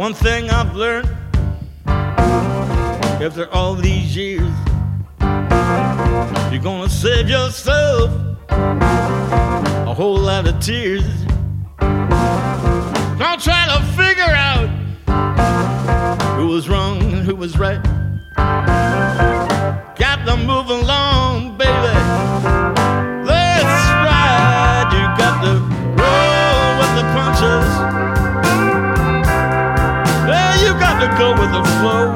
One thing I've learned after all these years, you're gonna save yourself a whole lot of tears. Don't try to figure out who was wrong and who was right. Got to move along, baby. That's right. You got to roll with the punches. Yeah, you got to go with the flow.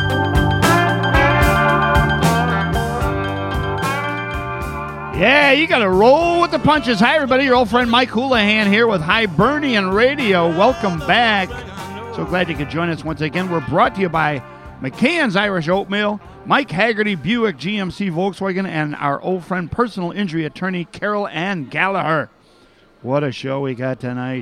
Yeah, you got to roll with the punches. Hi, everybody. Your old friend Mike Houlihan here with Hibernian Radio. Welcome back. So glad you could join us once again. We're brought to you by McCann's Irish Oatmeal, Mike Haggerty, Buick, GMC, Volkswagen, and our old friend, personal injury attorney, Carol Ann Gallagher. What a show we got tonight.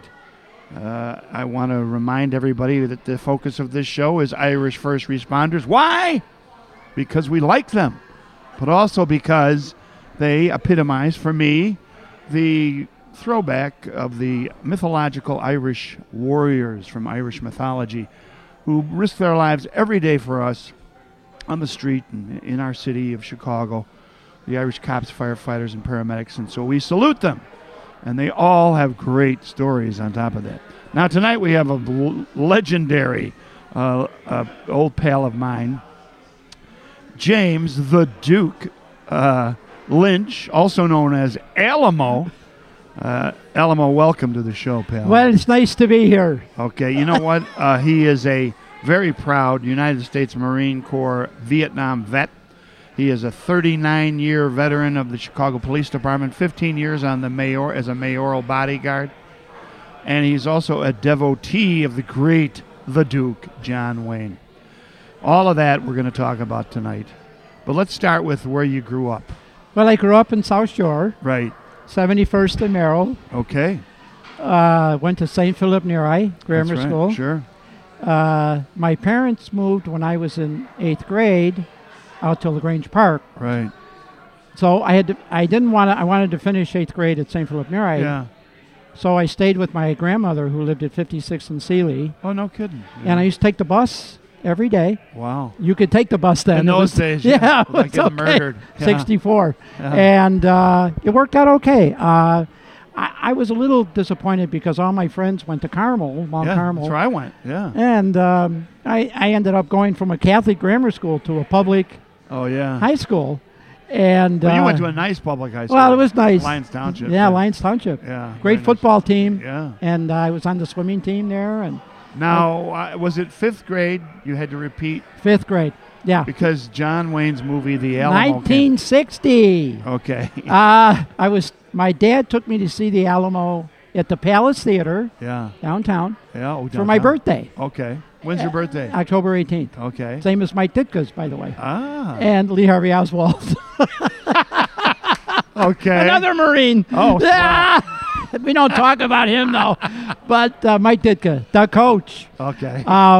I want to remind everybody that the focus of this show is Irish first responders. Why? Because we like them, but also because they epitomize, for me, the throwback of the mythological Irish warriors from Irish mythology who risk their lives every day for us on the street and in our city of Chicago, the Irish cops, firefighters, and paramedics. And so we salute them. And they all have great stories on top of that. Now, tonight we have a legendary old pal of mine, James the Duke Lynch, also known as Alamo. Alamo, welcome to the show, pal. Well, it's nice to be here. Okay, you know what? He is a very proud United States Marine Corps Vietnam vet. He is a 39-year veteran of the Chicago Police Department, 15 years on the as a mayoral bodyguard. And he's also a devotee of the great the Duke, John Wayne. All of that we're going to talk about tonight. But let's start with where you grew up. Well, I grew up in South Shore. Right. 71st and Merrill. Okay. Went to St. Philip Neri Grammar That's right. School. Sure. My parents moved when I was in 8th grade out to LaGrange Park. Right. So I wanted to finish 8th grade at St. Philip Neri. Yeah. So I stayed with my grandmother who lived at 56th and Sealy. Oh, no kidding. Yeah. And I used to take the bus every day. Wow. You could take the bus then. In those days, yeah. It like was getting okay. murdered. Yeah. 64. Yeah. And it worked out okay. I was a little disappointed because all my friends went to Carmel, Mount Carmel. That's where I went. Yeah. And I ended up going from a Catholic grammar school to a public high school. And you went to a nice public high school. Well, it was nice. Lyons Township. Yeah, Lyons Township. Yeah. Great football team. Yeah. And I was on the swimming team there. And now, was it 5th grade you had to repeat? 5th grade. Yeah. Because John Wayne's movie, The Alamo. 1960. Okay. My dad took me to see The Alamo at the Palace Theater. Yeah. Downtown. Yeah. For my birthday. Okay. When's your birthday? October 18th. Okay. Same as Mike Ditka's, by the way. Ah. And Lee Harvey Oswald. Okay. Another Marine. Oh, wow. We don't talk about him, though. But Mike Ditka, the coach. Okay.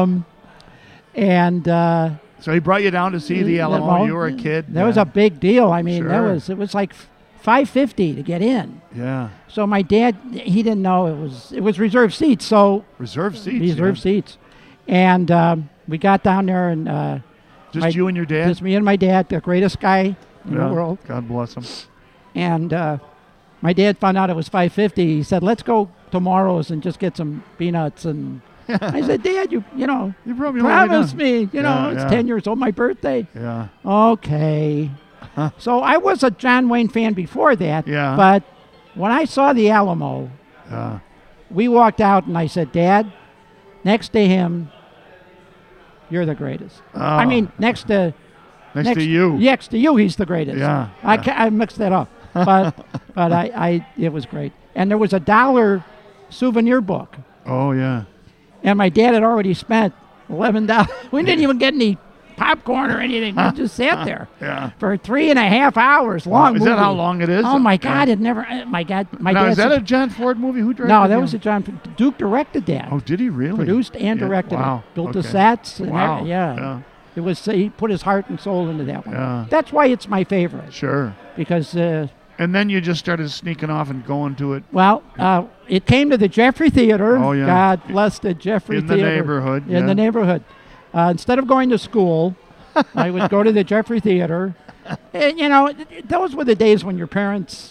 So he brought you down to see The Alamo. You were a kid. That was a big deal. I mean, Sure. it was like $5.50 to get in. Yeah. So my dad, he didn't know it was reserved seats. So reserved seats. Reserved seats. And we got down there and just you and your dad? Just me and my dad, the greatest guy in the world. God bless him. And my dad found out it was $5.50. He said, "Let's go tomorrow's and just get some peanuts." And I said, "Dad, you promised me. It's 10 years old, my birthday." Yeah. Okay. So I was a John Wayne fan before that. Yeah. But when I saw The Alamo, we walked out and I said, "Dad, next to him, you're the greatest." I mean, next to you. Next to you, he's the greatest. Yeah. I mixed that up. But it was great. And there was a $1 souvenir book. Oh, yeah. And my dad had already spent $11. We didn't even get any popcorn or anything. We just sat there for 3.5 hours. Long movie. Is that how long it is? Oh, my God. It never. My dad. Now, is that a John Ford movie? Who directed No, that was a John. Duke directed that. Oh, did he really? Produced and directed Wow. it. Built the sets. And Wow. yeah. It was. He put his heart and soul into that one. Yeah. That's why it's my favorite. Sure. Because And then you just started sneaking off and going to it. Well, it came to the Jeffrey Theater. Oh, yeah. God bless the Jeffrey Theater. In the neighborhood. In the neighborhood. Instead of going to school, I would go to the Jeffrey Theater. And, those were the days when your parents,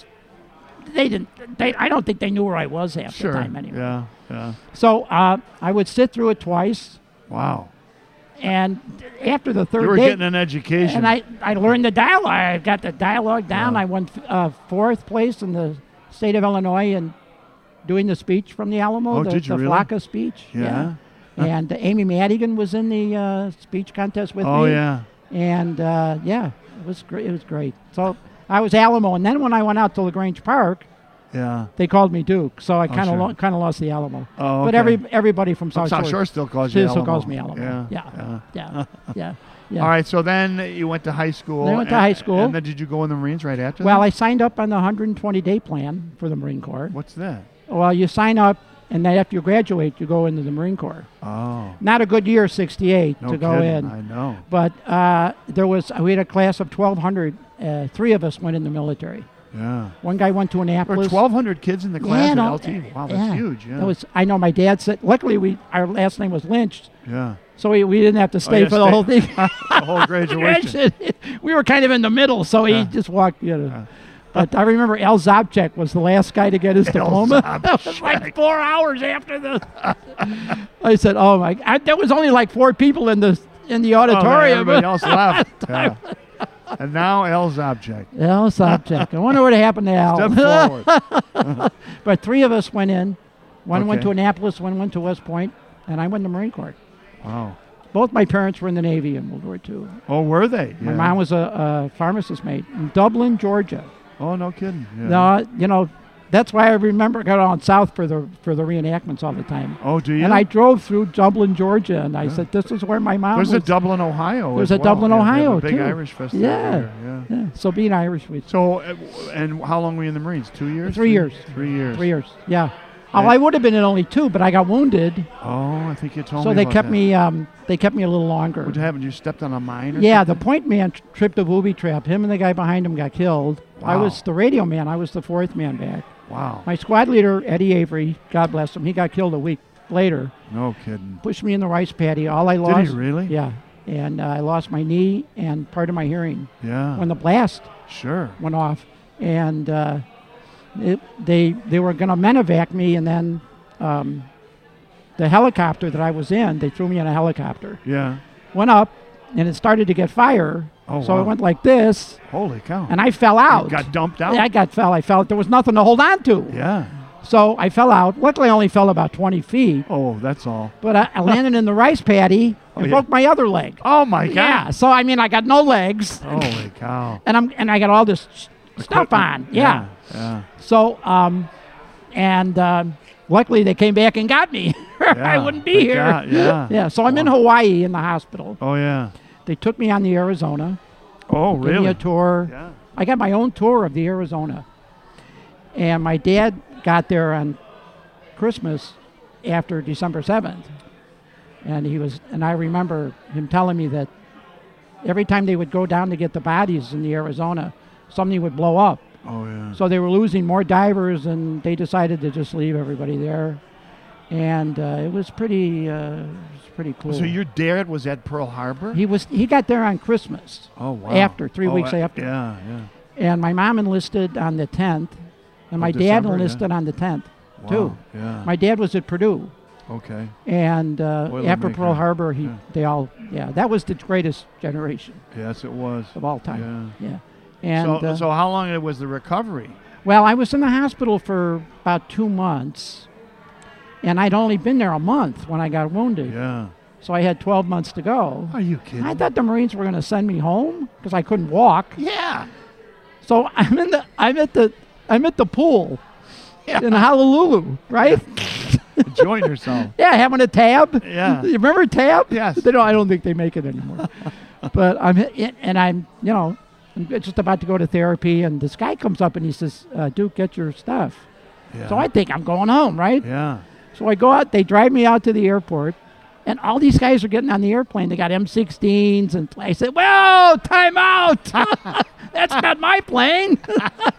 I don't think they knew where I was half the time anyway. Yeah. So I would sit through it twice. Wow. And after the third day, you were getting an education. And I learned the dialogue. I got the dialogue down. Yeah. I won fourth place in the state of Illinois in doing the speech from the Alamo, the Flocka speech. Yeah. And Amy Madigan was in the speech contest with me. Oh, yeah. And, it was great. It was great. So I was Alamo. And then when I went out to LaGrange Park, they called me Duke. So I kind of lost the Alamo. Oh, okay. But everybody from South Shore still calls you Alamo. Still calls me Alamo. Yeah. All right, so then you went to high school. Then I went to high school. And then did you go in the Marines right after that? Well, I signed up on the 120-day plan for the Marine Corps. What's that? Well, you sign up, and then after you graduate, you go into the Marine Corps. Oh. Not a good year, 68, no to go kidding. in. I know. But we had a class of 1,200. 3 of us went in the military. Yeah. One guy went to Annapolis. There were 1,200 kids in the class at LT. Wow, that's huge. Yeah. I know my dad said, luckily our last name was Lynch. Yeah. So we didn't have to stay for the whole thing. The whole graduation. We were kind of in the middle, so he just walked. But I remember Al Zabchek was the last guy to get his diploma. That was like 4 hours after the. I said, "Oh my!" There was only like 4 people in the auditorium. Everybody else left. Yeah. And now Al Zabchek. Al Zabchek. I wonder what happened to Al. Step forward. But 3 of us went in. One went to Annapolis, one went to West Point, and I went to Marine Corps. Wow. Both my parents were in the Navy in World War II. Oh, were they? My mom was a pharmacist maid in Dublin, Georgia. Oh, no kidding. Yeah. No, that's why I remember going on south for the reenactments all the time. Oh, do you? And I drove through Dublin, Georgia, and I said, "This is where my mom was." There's a Dublin, Ohio. There's a Dublin, Ohio, too. Big Irish festival. Yeah. So being Irish, So, and how long were you in the Marines? 2 years? 3 years. 3 years. 3 years. Yeah. Oh, I would have been in only 2, but I got wounded. Oh, I think you told me. So they kept me. They kept me a little longer. What happened? You stepped on a mine? Or something? The point man tripped a booby trap. Him and the guy behind him got killed. Wow. I was the radio man. I was the 4th man back. Wow. My squad leader, Eddie Avery, God bless him, he got killed a week later. No kidding. Pushed me in the rice paddy. All I lost. Did he really? Yeah. And I lost my knee and part of my hearing. Yeah. When the blast went off. And they were going to medevac me, and then the helicopter that I was in, they threw me in a helicopter. Yeah. Went up, and it started to get fire. Oh, so wow. it went like this. Holy cow. And I fell out. You got dumped out? Yeah, I fell. There was nothing to hold on to. Yeah. So I fell out. Luckily, I only fell about 20 feet. Oh, that's all. But I landed in the rice paddy and broke my other leg. Oh, my God. Yeah. So, I got no legs. Holy cow. And I got all this stuff on. Yeah. So, luckily, they came back and got me. I wouldn't be here. Yeah. So I'm in Hawaii in the hospital. Oh, yeah. They took me on the Arizona. Oh, really? Gave me a tour. Yeah. I got my own tour of the Arizona. And my dad got there on Christmas after December 7th. And I remember him telling me that every time they would go down to get the bodies in the Arizona, something would blow up. Oh, yeah. So they were losing more divers, and they decided to just leave everybody there. And it was pretty cool. So your dad was at Pearl Harbor? He got there on Christmas. Oh, wow. After, 3 weeks after. Yeah. And my mom enlisted on the 10th, and my dad enlisted on the 10th, too. Yeah. My dad was at Purdue. Okay. And after Pearl Harbor, that was the greatest generation. Yes, it was. Of all time. Yeah. And so how long was the recovery? Well, I was in the hospital for about 2 months, and I'd only been there a month when I got wounded. Yeah. So I had 12 months to go. Are you kidding? I thought the Marines were going to send me home because I couldn't walk. Yeah. So I'm at the pool in Honolulu, right? Enjoying yourself. Yeah, having a tab. Yeah. You remember tab? Yes. I don't think they make it anymore. But I'm just about to go to therapy, and this guy comes up and he says, "Duke, get your stuff." Yeah. So I think I'm going home, right? Yeah. So I go out. They drive me out to the airport, and all these guys are getting on the airplane. They got M16s, and I said, "Well, time out. That's not my plane."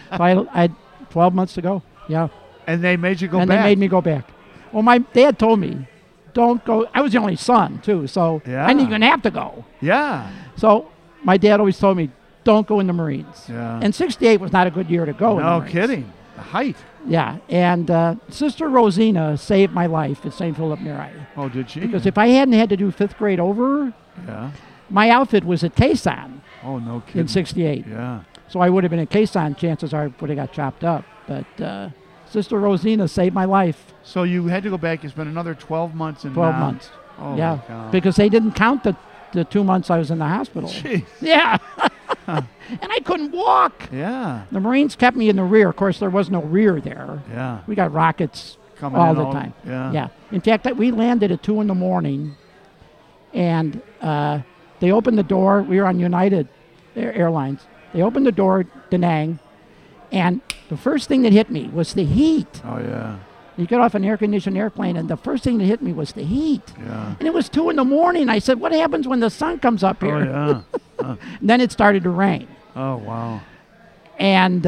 So I had 12 months to go. Yeah. And they made you go and back. they made me go back. Well, my dad told me, don't go. I was the only son, too, so I didn't even have to go. Yeah. So my dad always told me, don't go in the Marines. Yeah. And 68 was not a good year to go in the No Marines. kidding. The height. Yeah. And Sister Rosina saved my life at St. Philip Neri. Oh, did she? Because if I hadn't had to do 5th grade over, my outfit was at Quezon Oh, no kidding. in 68. Yeah. So I would have been at Quezon. Chances are I would have got chopped up. But Sister Rosina saved my life. So you had to go back. You spent another 12 months in 12 months. Oh, yeah. my God. Because they didn't count the 2 months I was in the hospital. Jeez. Yeah. And I couldn't walk. Yeah. The Marines kept me in the rear. Of course, there was no rear there. Yeah. We got rockets Coming all in the time. Yeah. Yeah. In fact, we landed at 2 in the morning, and they opened the door. We were on United Airlines. They opened the door, Da Nang, and the first thing that hit me was the heat. Oh, yeah. You get off an air-conditioned airplane, and the first thing that hit me was the heat. Yeah. And it was 2 in the morning. I said, what happens when the sun comes up here? Oh, yeah. And then it started to rain. Oh, wow. And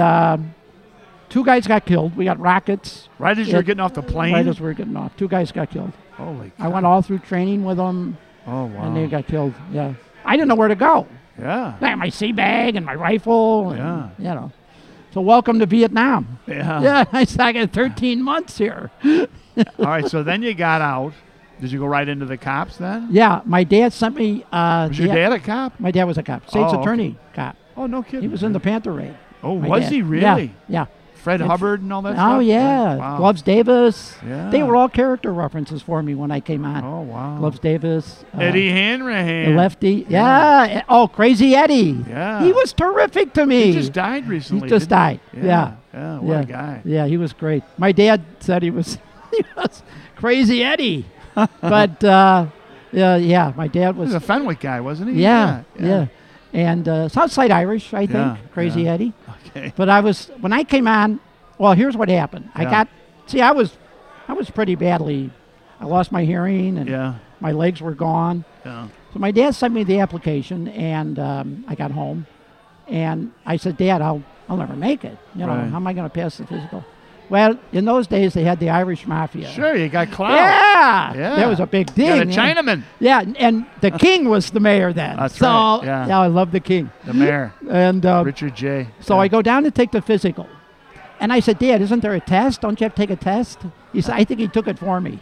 2 guys got killed. We got rockets. Right as you were getting off the plane? Right as we were getting off. 2 guys got killed. Holy cow. I went all through training with them. Oh, wow. And they got killed. Yeah. I didn't know where to go. Yeah. I had my sea bag and my rifle. And, Yeah. You know. So welcome to Vietnam. Yeah. Yeah. I got 13 months here. All right. So then you got out. Did you go right into the cops then? Yeah. My dad sent me. Was your dad a cop? My dad was a cop. State's Oh, attorney cop. Oh, no kidding. He was in the Panther Raid. Oh, my was dad. he really? Yeah. Fred And Hubbard and all that stuff? Oh, yeah. Wow. Gloves Davis. Yeah. They were all character references for me when I came on. Oh, wow. Gloves Davis. Eddie Hanrahan. Lefty. Yeah. Oh, Crazy Eddie. Yeah. He was terrific to me. He just died recently. He just died. Yeah. Yeah. What a guy. Yeah, he was great. My dad said he was Crazy Eddie. But, yeah, my dad He was was. a Fenwick guy, wasn't he? Yeah. And Southside Irish, I think. Yeah, Crazy yeah. Eddie. Okay. But when I came on, well, here's what happened. Yeah. I was pretty badly, I lost my hearing and Yeah. my legs were gone. Yeah. So my dad sent me the application, and I got home, and I said, Dad, I'll never make it. You know, Right. how am I going to pass the physical? Well, in those days, they had the Irish Mafia. Sure, you got clout. Yeah. Yeah. That was a big You thing. got a Chinaman. Yeah, and the king was the mayor then. That's so, right, yeah. I love the king. The mayor. And Richard J. so Yeah. I go down to take the physical. And I said, Dad, isn't there a test? Don't you have to take a test? He said, I think he took it for me.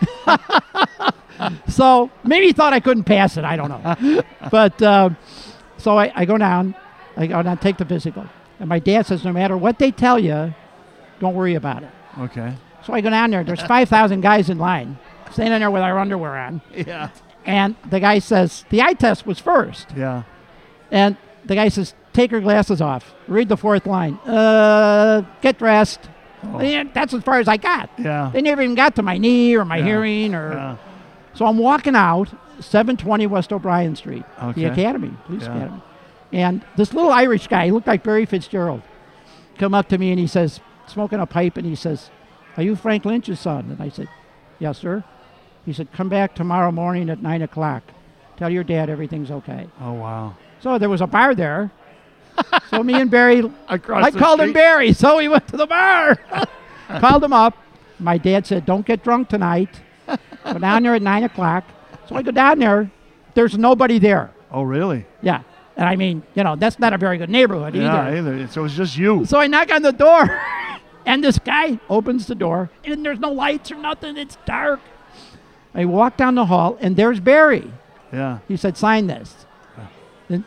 So maybe he thought I couldn't pass it. I don't know. But so I go down. I go down, take the physical. And my dad says, no matter what they tell you, don't worry about it. Okay. So I go down there. There's 5,000 guys in line, standing there with our underwear on. Yeah. And the guy says, the eye test was first. Yeah. And the guy says, take your glasses off. Read the 4th line. Get dressed. Oh. And that's as far as I got. Yeah. They never even got to my knee or my Yeah. hearing. Or Yeah. So I'm walking out, 720 West O'Brien Street, Okay. the academy, police Yeah. academy. And this little Irish guy, he looked like Barry Fitzgerald, come up to me and he says, smoking a pipe, and he says, are you Frank Lynch's son? And I said, yes, sir. He said, come back tomorrow morning at 9 o'clock. Tell your dad everything's okay. Oh, wow. So there was a bar there. So me and Barry, Across I the called him street? Barry, so we went to the bar. Called him up. My dad said, don't get drunk tonight. Go down there at 9 o'clock. So I go down there. There's nobody there. Oh, really? Yeah. And I mean, that's not a very good neighborhood Yeah, either. either. So it was just you. So I knock on the door, and this guy opens the door, and there's no lights or nothing. It's dark. I walk down the hall, and there's Barry. Yeah. He said, sign this. And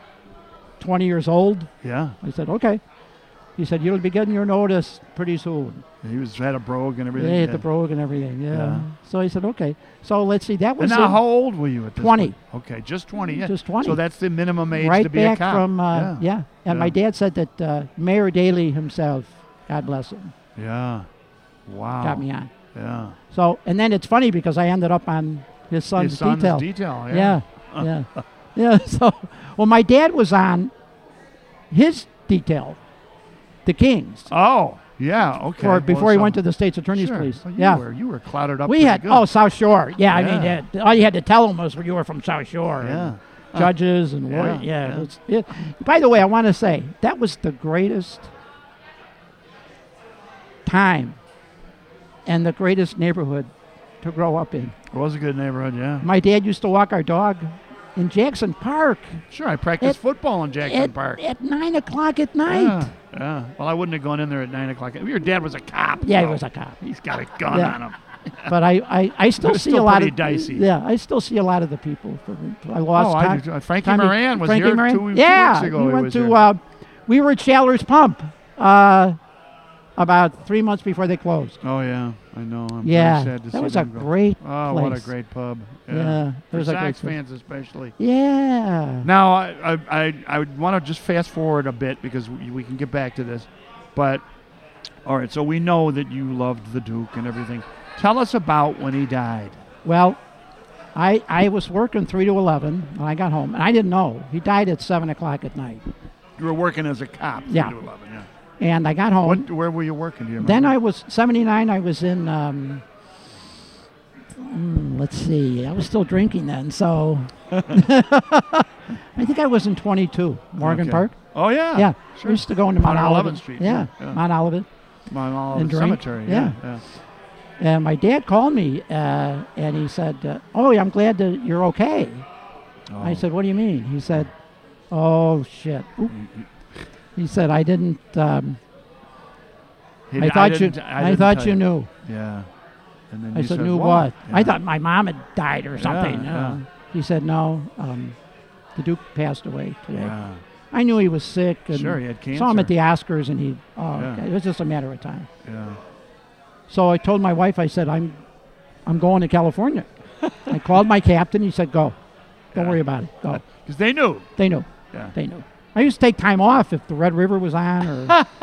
20 years old. Yeah. I said, okay. He said, you'll be getting your notice pretty soon. He had a brogue and everything. They hit the brogue and everything, yeah. Yeah. So he said, okay. So let's see, that was And now, how old were you at this 20. point? Okay, just 20. Yeah. Just 20. So that's the minimum age right to be a back cop. from, yeah. And my dad said that Mayor Daley himself, God bless him, Yeah. Wow. got me on. Yeah. So, and then it's funny because I ended up on his son's detail. detail. Yeah, yeah. Yeah, so, well, my dad was on his detail, the King's, Oh, yeah. Okay. before he went to the state's attorney's sure. police. Well, you were clouded up. We pretty had, good. South Shore. Yeah, I Yeah. mean, all you had to tell them was you were from South Shore. Yeah. And judges and Yeah, lawyers. yeah. By the way, I want to say, that was the greatest time and the greatest neighborhood to grow up in. It was a good neighborhood, yeah. My dad used to walk our dog in Jackson Park. Sure, I practiced football in Jackson Park. At 9 o'clock at night. Yeah. Well, I wouldn't have gone in there at 9 o'clock. Your dad was a cop. Yeah, he was a cop. He's got a gun on him. But I still see still a lot pretty of dicey. Yeah, I still see a lot of the people. I lost. I do. Frankie Moran was here 2 weeks ago. We went to. We were at Shaller's Pump about 3 months before they closed. Oh yeah, I know. I'm very sad to see that was a them go. great Oh, place. what a great pub. Yeah, For was a great Sox place. fans especially. Yeah. Now, I would want to just fast forward a bit because we can get back to this. But, all right, so we know that you loved the Duke and everything. Tell us about when he died. Well, I was working 3 to 11 when I got home, and I didn't know. He died at 7 o'clock at night. You were working as a cop, 3 Yeah. to 11, yeah. And I got home. Where were you working? Do you remember? Then I was 79. I was in. Let's see. I was still drinking then, so I think I was in 22 Morgan Park. Oh yeah. Yeah. Sure. We used to go into Mount on Olivet. 11th Street. Yeah. Yeah. Mount Olivet. Mount And Olivet drink. Cemetery. Yeah. And my dad called me and he said, "Oh, I'm glad that you're okay." Oh. I said, "What do you mean?" He said, "Oh shit." Oop. He said, "I didn't. I thought you knew." Yeah. And then I you said, said, "Knew what?" Yeah. I thought my mom had died or something. yeah. He said, "No, the Duke passed away today." Yeah. I knew he was sick. And Sure, he had cancer. saw him at the Oscars, and Yeah. okay. It was just a matter of time. Yeah. So I told my wife, I said, I'm going to California. I called my captain. He said, "Go. Don't worry about it. Go." Because they knew. They knew. Yeah. They knew. I used to take time off if the Red River was on, or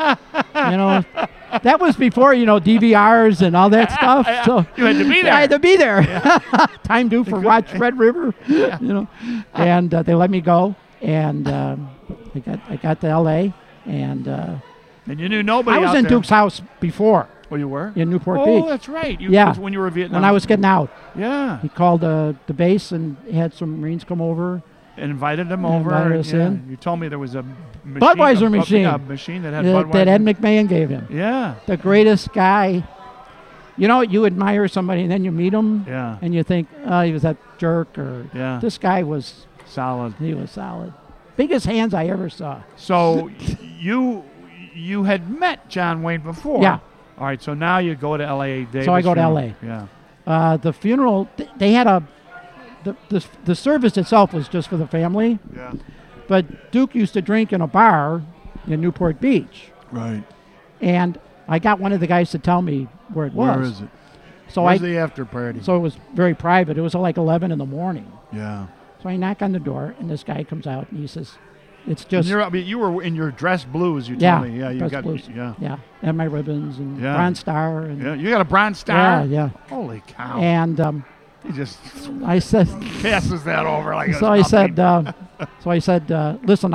that was before DVRs and all that stuff. So You had to be there. I had to be there. Time due for watch Red River, and they let me go, and I got to L.A. and you knew nobody. I was out in there. Duke's house before Oh, you were in Newport Oh, Beach. that's right. Yeah. When you were in Vietnam. When I was getting out, Yeah. he called the base and had some Marines come over. And invited them And over. invited us in. You told me there was a machine, Budweiser machine. A machine that had Budweiser. That Ed McMahon gave him. Yeah. The greatest guy. You admire somebody and then you meet him Yeah. and you think, oh, he was that jerk, or Yeah. this guy was, Solid. he was solid. Biggest hands I ever saw. So you had met John Wayne before. Yeah. All right. So now you go to L.A. Davis So I go to funeral. L.A. Yeah. The funeral, they had the service itself was just for the family, Yeah. but Duke used to drink in a bar in Newport Beach. Right. And I got one of the guys to tell me where it was. Where is it? So Where's the after party? So it was very private. It was like 11 in the morning. Yeah. So I knock on the door, and this guy comes out, and he says, "It's just." You were in your dress blues. You yeah, told me. Yeah. You dress got. blues. Yeah. And my ribbons and Yeah. Bronze Star and Yeah. You got a Bronze Star. yeah. Holy cow. And he just I said, passes that over like. so I said, listen,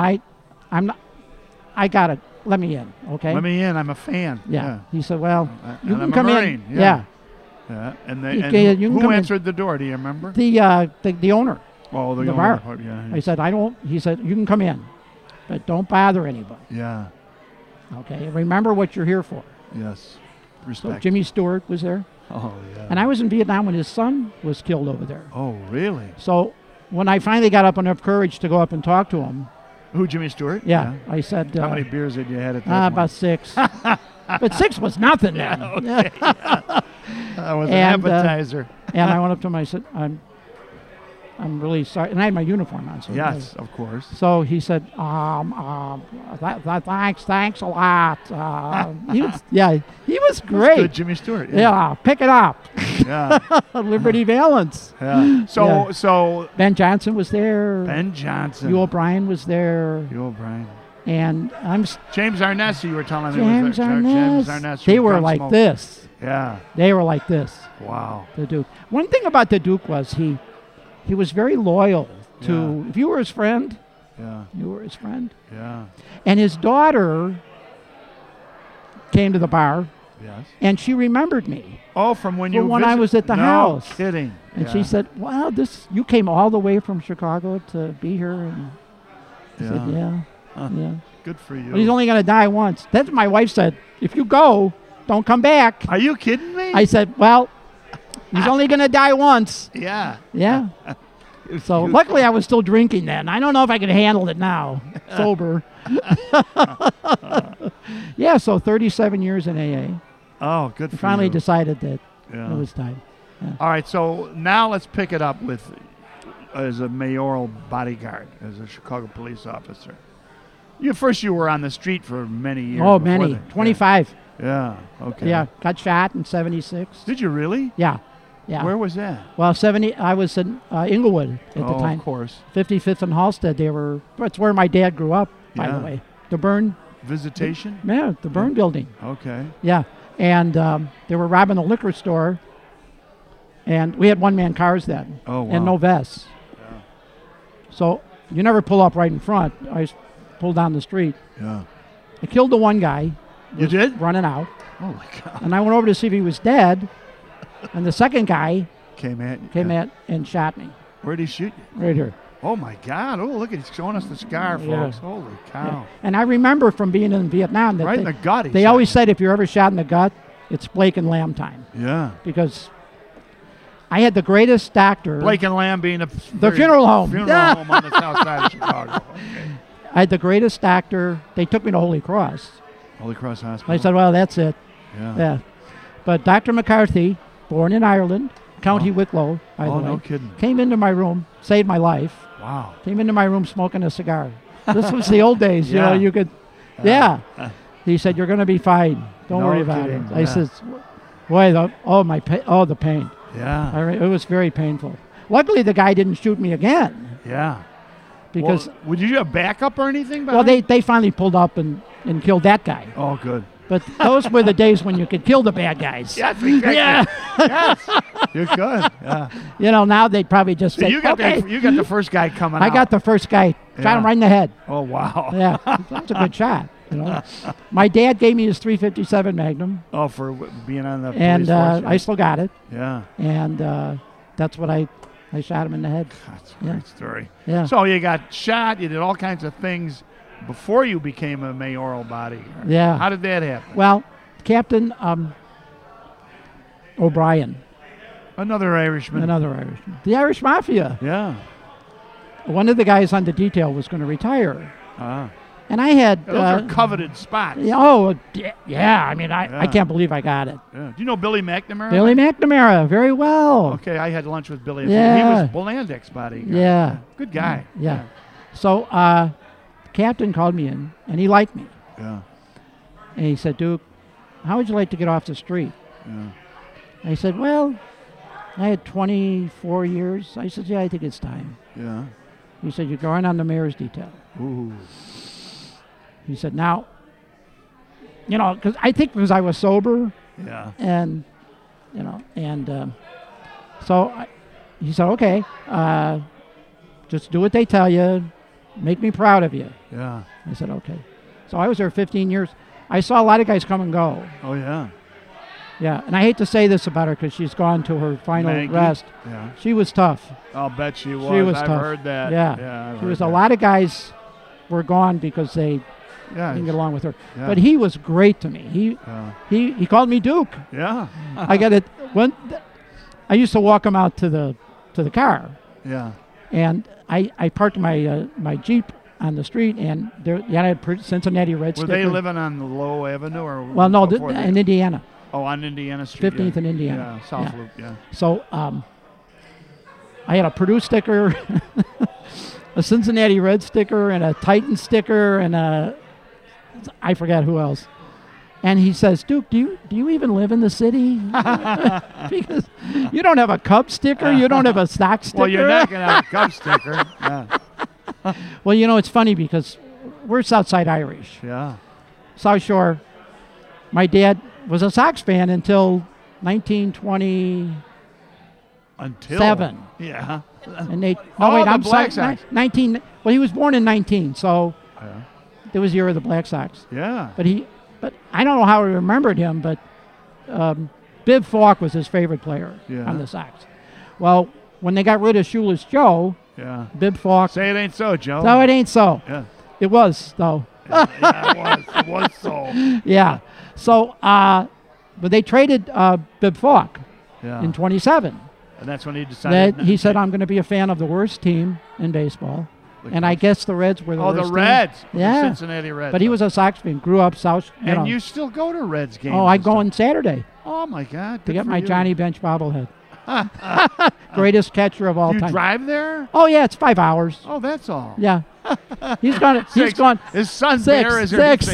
I gotta let me in, okay? Let me in. I'm a fan. Yeah. He said, well, you And can I'm a come Marine. in. Yeah. Yeah. And You can who come in. answered the door? Do you remember? The owner. Oh, the the owner. bar. Yeah. I said, he said, you can come in, but don't bother anybody, Yeah. okay? Remember what you're here for. Yes. So Respect. Jimmy Stewart was there. Oh yeah. And I was in Vietnam when his son was killed over there. Oh really? So when I finally got up enough courage to go up and talk to him, Who? Jimmy Stewart? yeah. I said, How many beers had you had at that about 6. But 6 was nothing then. That was an And, appetizer. And I went up to him, I said, I'm really sorry. And I had my uniform on. So Yes, of course. So he said, thanks a lot. He was great. Good Jimmy Stewart. Yeah, pick it up. Yeah. Liberty Valance. Yeah. So Ben Johnson was there. Ben Johnson. Hugh O'Brien was there. Hugh O'Brien. And James Arness, you were telling me. James Arness. Arness. They from were like Gunsmoke. this. Yeah. They were like this. Wow. The Duke. One thing about the Duke was he was very loyal to. Yeah. If you were his friend, Yeah. you were his friend. Yeah. And his daughter came to the bar, Yes. and she remembered me. Oh, from when From you when I was at the no house. Kidding. And Yeah. she said, "Wow, you came all the way from Chicago to be here." And I said, "Yeah, Huh. yeah." Good for you. But he's only going to die once. That's what my wife said. If you go, don't come back. Are you kidding me? I said, well, he's only going to die once. Yeah. Yeah. So luckily I was still drinking then. I don't know if I could handle it now, sober. Yeah, so 37 years in AA. Oh, good for Finally you. decided that it was time. Yeah. All right, so now let's pick it up with as a mayoral bodyguard, as a Chicago police officer. You were on the street for many years. Oh, many. 25. Yeah, okay. Yeah, got shot in 76. Did you really? Yeah. Yeah. Where was that? Well, I was in Inglewood at the time. Of course. 55th and Halstead. That's where my dad grew up, by the way. The Burn. Visitation? Yeah, the Burn building. Okay. Yeah. And they were robbing a liquor store. And we had one-man cars then. Oh, wow. And no vests. Yeah. So you never pull up right in front. I pulled down the street. Yeah. I killed the one guy. You did? Running out. Oh, my God. And I went over to see if he was dead. And the second guy came at and shot me. Where'd he shoot you? Right here. Oh, my God. Oh, look, he's showing us the scar, folks. Holy cow. Yeah. And I remember from being in Vietnam that right in the gut. They always said if you're ever shot in the gut, it's Blake and Lamb time. Yeah. Because I had the greatest doctor. Blake and Lamb being the funeral home. Funeral home on the south side of Chicago. Okay. I had the greatest doctor. They took me to Holy Cross. Holy Cross Hospital. I said, well, that's it. Yeah. But Dr. McCarthy, born in Ireland, County Wicklow, by the way. No kidding. Came into my room, saved my life. Wow. Came into my room smoking a cigar. This was the old days, you know, you could, He said, you're going to be fine. Don't worry about it. I said, boy, the pain. Yeah. It was very painful. Luckily, the guy didn't shoot me again. Yeah. Because did you have backup or anything? Well, they finally pulled up and killed that guy. Oh, good. But those were the days when you could kill the bad guys. Yes, exactly. Yeah. Yes. You're good. Yeah. You know, now they'd probably just say, you got the first guy coming out. I got the first guy. Shot him right in the head. Oh, wow. Yeah. That's a good shot. You know. My dad gave me his .357 Magnum. Oh, for being on the police and force. I still got it. Yeah. And that's what I shot him in the head. That's a great story. Yeah. So you got shot. You did all kinds of things before you became a mayoral bodyguard. Yeah. How did that happen? Well, Captain O'Brien. Another Irishman. The Irish Mafia. Yeah. One of the guys on the detail was going to retire. Ah. And I had... Those are coveted spots. Yeah. I mean, I can't believe I got it. Yeah. Do you know Billy McNamara? Billy McNamara, very well. Okay, I had lunch with Billy. Yeah. He was Bolandic's bodyguard. Yeah. Good guy. Yeah. So the captain called me in, and he liked me. Yeah. And he said, Duke, how would you like to get off the street? Yeah. I said, well, I had 24 years. I said, yeah, I think it's time. Yeah. He said, you're going on the mayor's detail. Ooh. He said, now, you know, because I was sober. Yeah. And, you know, so he said, okay, just do what they tell you. Make me proud of you. Yeah. I said, okay. So I was there 15 years. I saw a lot of guys come and go. Oh, yeah. Yeah, and I hate to say this about her because she's gone to her final Maggie? rest. Yeah. She was tough. I'll bet she was. She was I've tough. heard that. Yeah. She was a lot of guys were gone because they didn't get along with her. Yeah. But he was great to me. He called me Duke. Yeah. I got it. I used to walk him out to the car. Yeah. And I parked my my Jeep on the street, and I had Cincinnati Red Were sticker. they living on the Low Avenue or? Well, no, in Indiana. Oh, on Indiana Street. 15th and Indiana. Yeah, South Loop. Yeah. So I had a Purdue sticker, a Cincinnati Red sticker, and a Titan sticker, and I forgot who else. And he says, Duke, do you even live in the city? Because you don't have a Cub sticker, you don't have a Sox sticker. Well, you're not going to have a Cub sticker. Yeah. Well, you know, it's funny because we're Southside Irish. Yeah. South Shore. My dad was a Sox fan until 1927. Yeah. And they. I'm Black sorry. Sox. 19. Well, he was born in 19, so it was the year of the Black Sox. Yeah. But I don't know how I remembered him, but Bibb Falk was his favorite player on the Sox. Well, when they got rid of Shoeless Joe, Bibb Falk. Say it ain't so, Joe. No, it ain't so. Yeah. It was, though. Yeah, it was so. Yeah. So But they traded Bibb Falk in 27. And that's when he decided. He said, I'm going to be a fan of the worst team in baseball. And I guess the Reds were the worst the Reds. team. Yeah. The Cincinnati Reds. But he was a Sox fan. Grew up South. And you still go to Reds games? Oh, I go on Saturday. Oh, my God. To get my Johnny Bench bobblehead. Greatest catcher of all time. You drive there? Oh, yeah. It's 5 hours. Oh, that's all. Yeah. He's gone. He's gone. His son 6 Bear is 6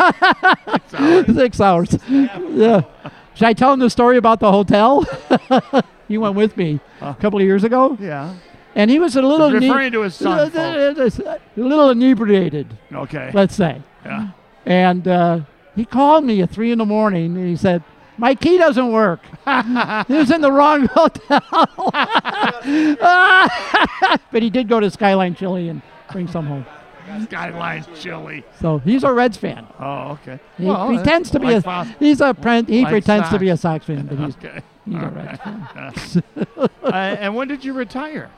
6 hours. Yeah. Should I tell him the story about the hotel? He went with me a couple of years ago. Yeah. And he was a little referring to his son. A little inebriated. Okay. Let's say. Yeah. And he called me at 3 a.m. and he said, my key doesn't work. He was in the wrong hotel. But he did go to Skyline Chili and bring some home. Skyline Chili. So he's a Reds fan. Oh, okay. He pretends to be he pretends to be a Sox fan, but he's a Reds fan. And when did you retire?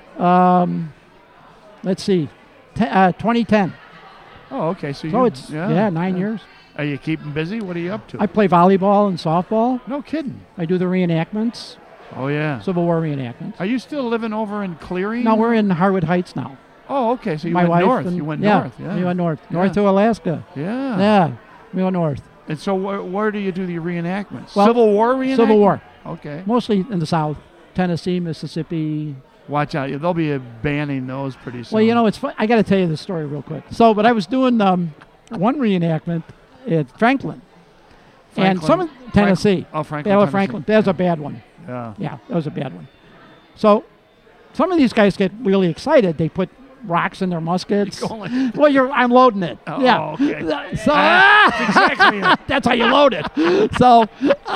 Let's see, 2010. Oh, okay. So it's 9 years. Are you keeping busy? What are you up to? I play volleyball and softball. No kidding. I do the reenactments. Oh, yeah. Civil War reenactments. Are you still living over in Cleary? No, we're in Harwood Heights now. Oh, okay. So you went north. You went north. Yeah. We went north. North to Alaska. Yeah. Yeah. We went north. And so where do you do the reenactments? Well, Civil War reenactments? Civil War. Okay. Mostly in the South. Tennessee, Mississippi. Watch out. They'll be banning those pretty soon. Well, it's fun. I got to tell you the story real quick. So, but I was doing one reenactment at Franklin. And some in Tennessee. Franklin. Battle of Franklin. That was a bad one. Yeah. Yeah, that was a bad one. So some of these guys get really excited. They put rocks in their muskets. Well, I'm loading it. Oh, yeah. Okay. So exactly. That's how you load it. So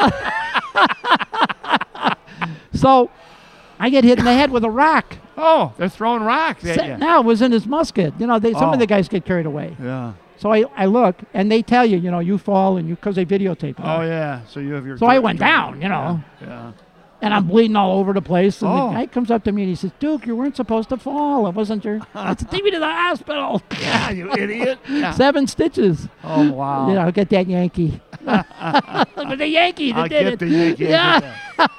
so I get hit in the head with a rock. Oh, they're throwing rocks at you. Now it was in his musket. Some of the guys get carried away. Yeah. So I look, and they tell you, you fall, and because they videotape it. Oh, yeah. So you have your... So I went down, Yeah. And I'm bleeding all over the place. And the guy comes up to me, and he says, Duke, you weren't supposed to fall. It wasn't your... Take me to the hospital. Yeah, you idiot. Yeah. 7 stitches. Oh, wow. I'll get that Yankee. But the Yankee that did it. I'll get the Yankee. Yeah.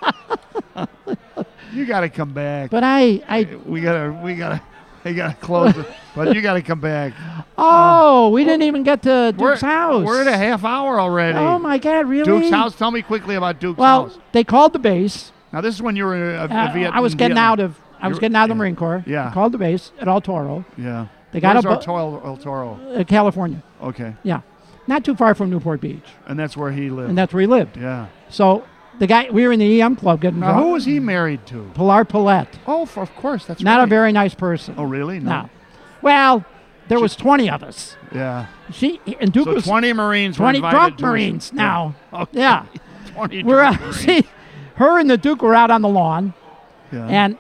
You got to come back. But We gotta close it, but you gotta come back. Oh, we didn't even get to Duke's house. We're at a half hour already. Oh my God, really? Duke's house. Tell me quickly about Duke's house. Well, they called the base. Now this is when you were in Vietnam. I was getting out of the Marine Corps. Yeah. They called the base at El Toro. Yeah. They got El Toro? California. Okay. Yeah, not too far from Newport Beach. And that's where he lived. Yeah. So the guy, we were in the EM club getting drunk. Who was he married to? Pilar Paulette. Oh, of course, that's not right. a very nice person. Oh, really? No. Well, there was 20 of us. Yeah. And Duke was 20 Marines. 20 drunk Marines now. Okay. Yeah. 20 drunk Marines. Her and the Duke were out on the lawn. Yeah. And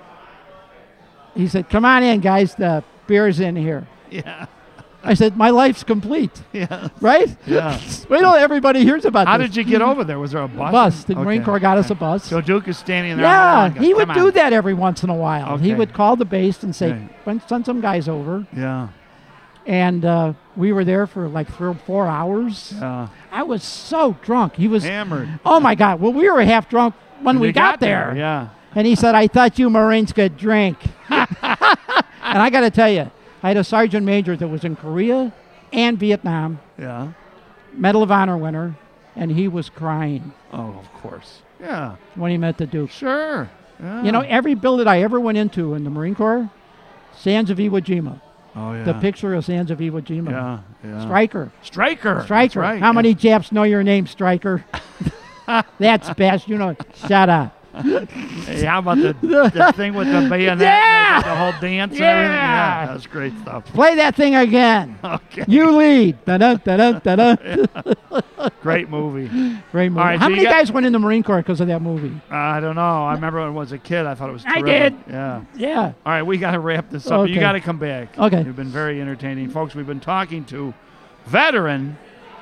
he said, "Come on in, guys. The beer's in here." Yeah. I said, "My life's complete." Yeah. Right? Yeah. Wait till everybody hears about How this. did you get over there? Was there a bus? Bus. The Marine Corps got us a bus. So Duke is standing there. Yeah, he would do that every once in a while. Okay. He would call the base and say, send some guys over. Yeah. And we were there for like 3 or 4 hours. Yeah. I was so drunk. He was hammered. Oh, my God. Well, we were half drunk when we got there. Yeah. And he said, "I thought you Marines could drink." And I got to tell you, I had a sergeant major that was in Korea and Vietnam. Yeah. Medal of Honor winner. And he was crying. Oh, of course. Yeah. When he met the Duke. Sure. Yeah. Every billet I ever went into in the Marine Corps, Sands of Iwo Jima. Oh, yeah. The picture of Sands of Iwo Jima. Yeah, yeah. Stryker. That's right. How many Japs know your name, Stryker? That's best. Shut up. Hey, how about the thing with the bayonet? Yeah! The whole dance? Yeah! And yeah, that was great stuff. Play that thing again. Okay. You lead. Da-dun, da-dun, da-dun. Great movie. Great movie. Right, how many guys went in the Marine Corps because of that movie? I don't know. I remember when I was a kid, I thought it was terrific. I did. Yeah. Yeah. All right, we got to wrap this up. Okay. You got to come back. Okay. You've been very entertaining. Folks, we've been talking to veteran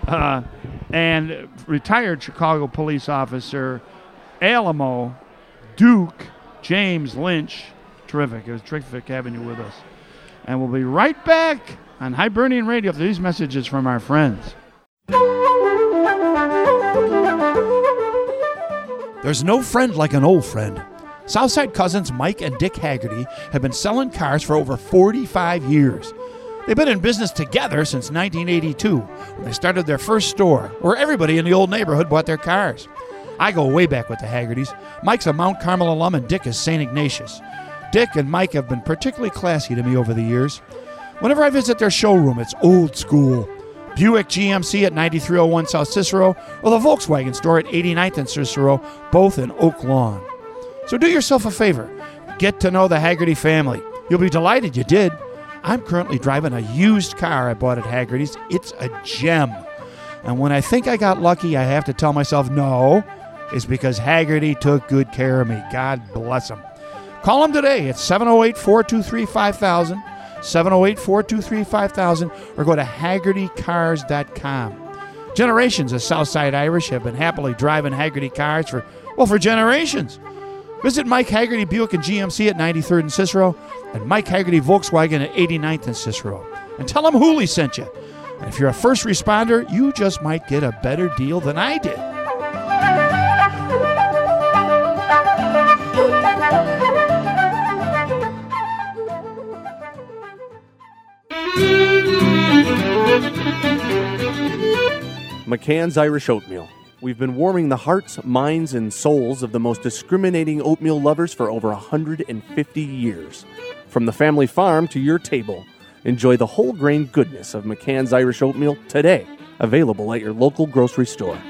and retired Chicago police officer Alamo Duke James Lynch. Terrific. It was terrific having you with us. And we'll be right back on Hibernian Radio after these messages from our friends. There's no friend like an old friend. Southside cousins Mike and Dick Haggerty have been selling cars for over 45 years. They've been in business together since 1982, when they started their first store, where everybody in the old neighborhood bought their cars. I go way back with the Haggertys. Mike's a Mount Carmel alum and Dick is St. Ignatius. Dick and Mike have been particularly classy to me over the years. Whenever I visit their showroom, it's old school. Buick GMC at 9301 South Cicero, or the Volkswagen store at 89th and Cicero, both in Oak Lawn. So do yourself a favor. Get to know the Haggerty family. You'll be delighted you did. I'm currently driving a used car I bought at Haggerty's. It's a gem. And when I think I got lucky, I have to tell myself no. It's because Haggerty took good care of me. God bless him. Call him today at 708-423-5000, 708-423-5000, or go to HaggertyCars.com. Generations of Southside Irish have been happily driving Haggerty cars for generations. Visit Mike Haggerty Buick and GMC at 93rd and Cicero, and Mike Haggerty Volkswagen at 89th and Cicero. And tell them Hooley sent you. And if you're a first responder, you just might get a better deal than I did. McCann's Irish Oatmeal. We've been warming the hearts, minds, and souls of the most discriminating oatmeal lovers for over 150 years. From the family farm to your table, enjoy the whole grain goodness of McCann's Irish Oatmeal today. Available at your local grocery store.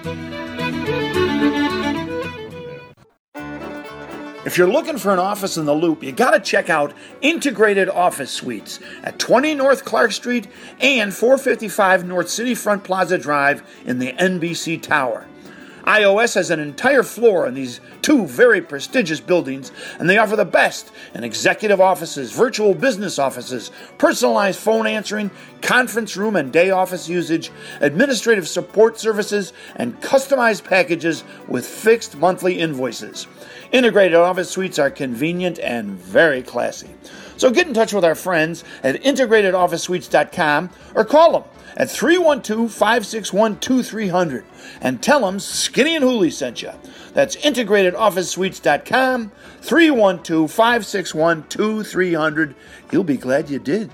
If you're looking for an office in the Loop, you got to check out Integrated Office Suites at 20 North Clark Street and 455 North City Front Plaza Drive in the NBC Tower. iOS has an entire floor in these two very prestigious buildings, and they offer the best in executive offices, virtual business offices, personalized phone answering, conference room and day office usage, administrative support services, and customized packages with fixed monthly invoices. Integrated Office Suites are convenient and very classy. So get in touch with our friends at IntegratedOfficeSuites.com or call them at 312-561-2300 and tell them Skinny and Hooley sent you. That's IntegratedOfficeSuites.com, 312-561-2300. You'll be glad you did.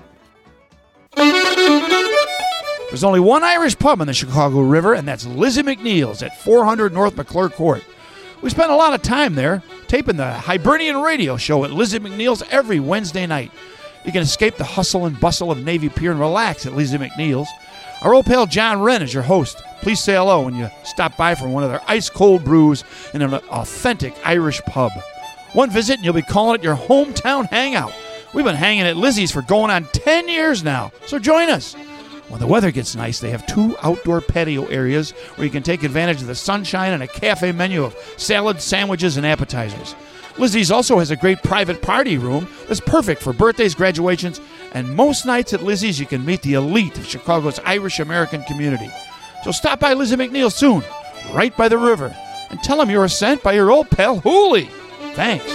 There's only one Irish pub in the Chicago River, and that's Lizzie McNeil's at 400 North McClure Court. We spend a lot of time there taping the Hibernian radio show at Lizzie McNeil's every Wednesday night. You can escape the hustle and bustle of Navy Pier and relax at Lizzie McNeil's. Our old pal John Wren is your host. Please say hello when you stop by for one of their ice-cold brews in an authentic Irish pub. One visit and you'll be calling it your hometown hangout. We've been hanging at Lizzie's for going on 10 years now, so join us. When the weather gets nice, they have 2 outdoor patio areas where you can take advantage of the sunshine and a cafe menu of salads, sandwiches, and appetizers. Lizzie's also has a great private party room that's perfect for birthdays, graduations, and most nights at Lizzie's you can meet the elite of Chicago's Irish-American community. So stop by Lizzie McNeil soon, right by the river, and tell them you were sent by your old pal Hooley. Thanks.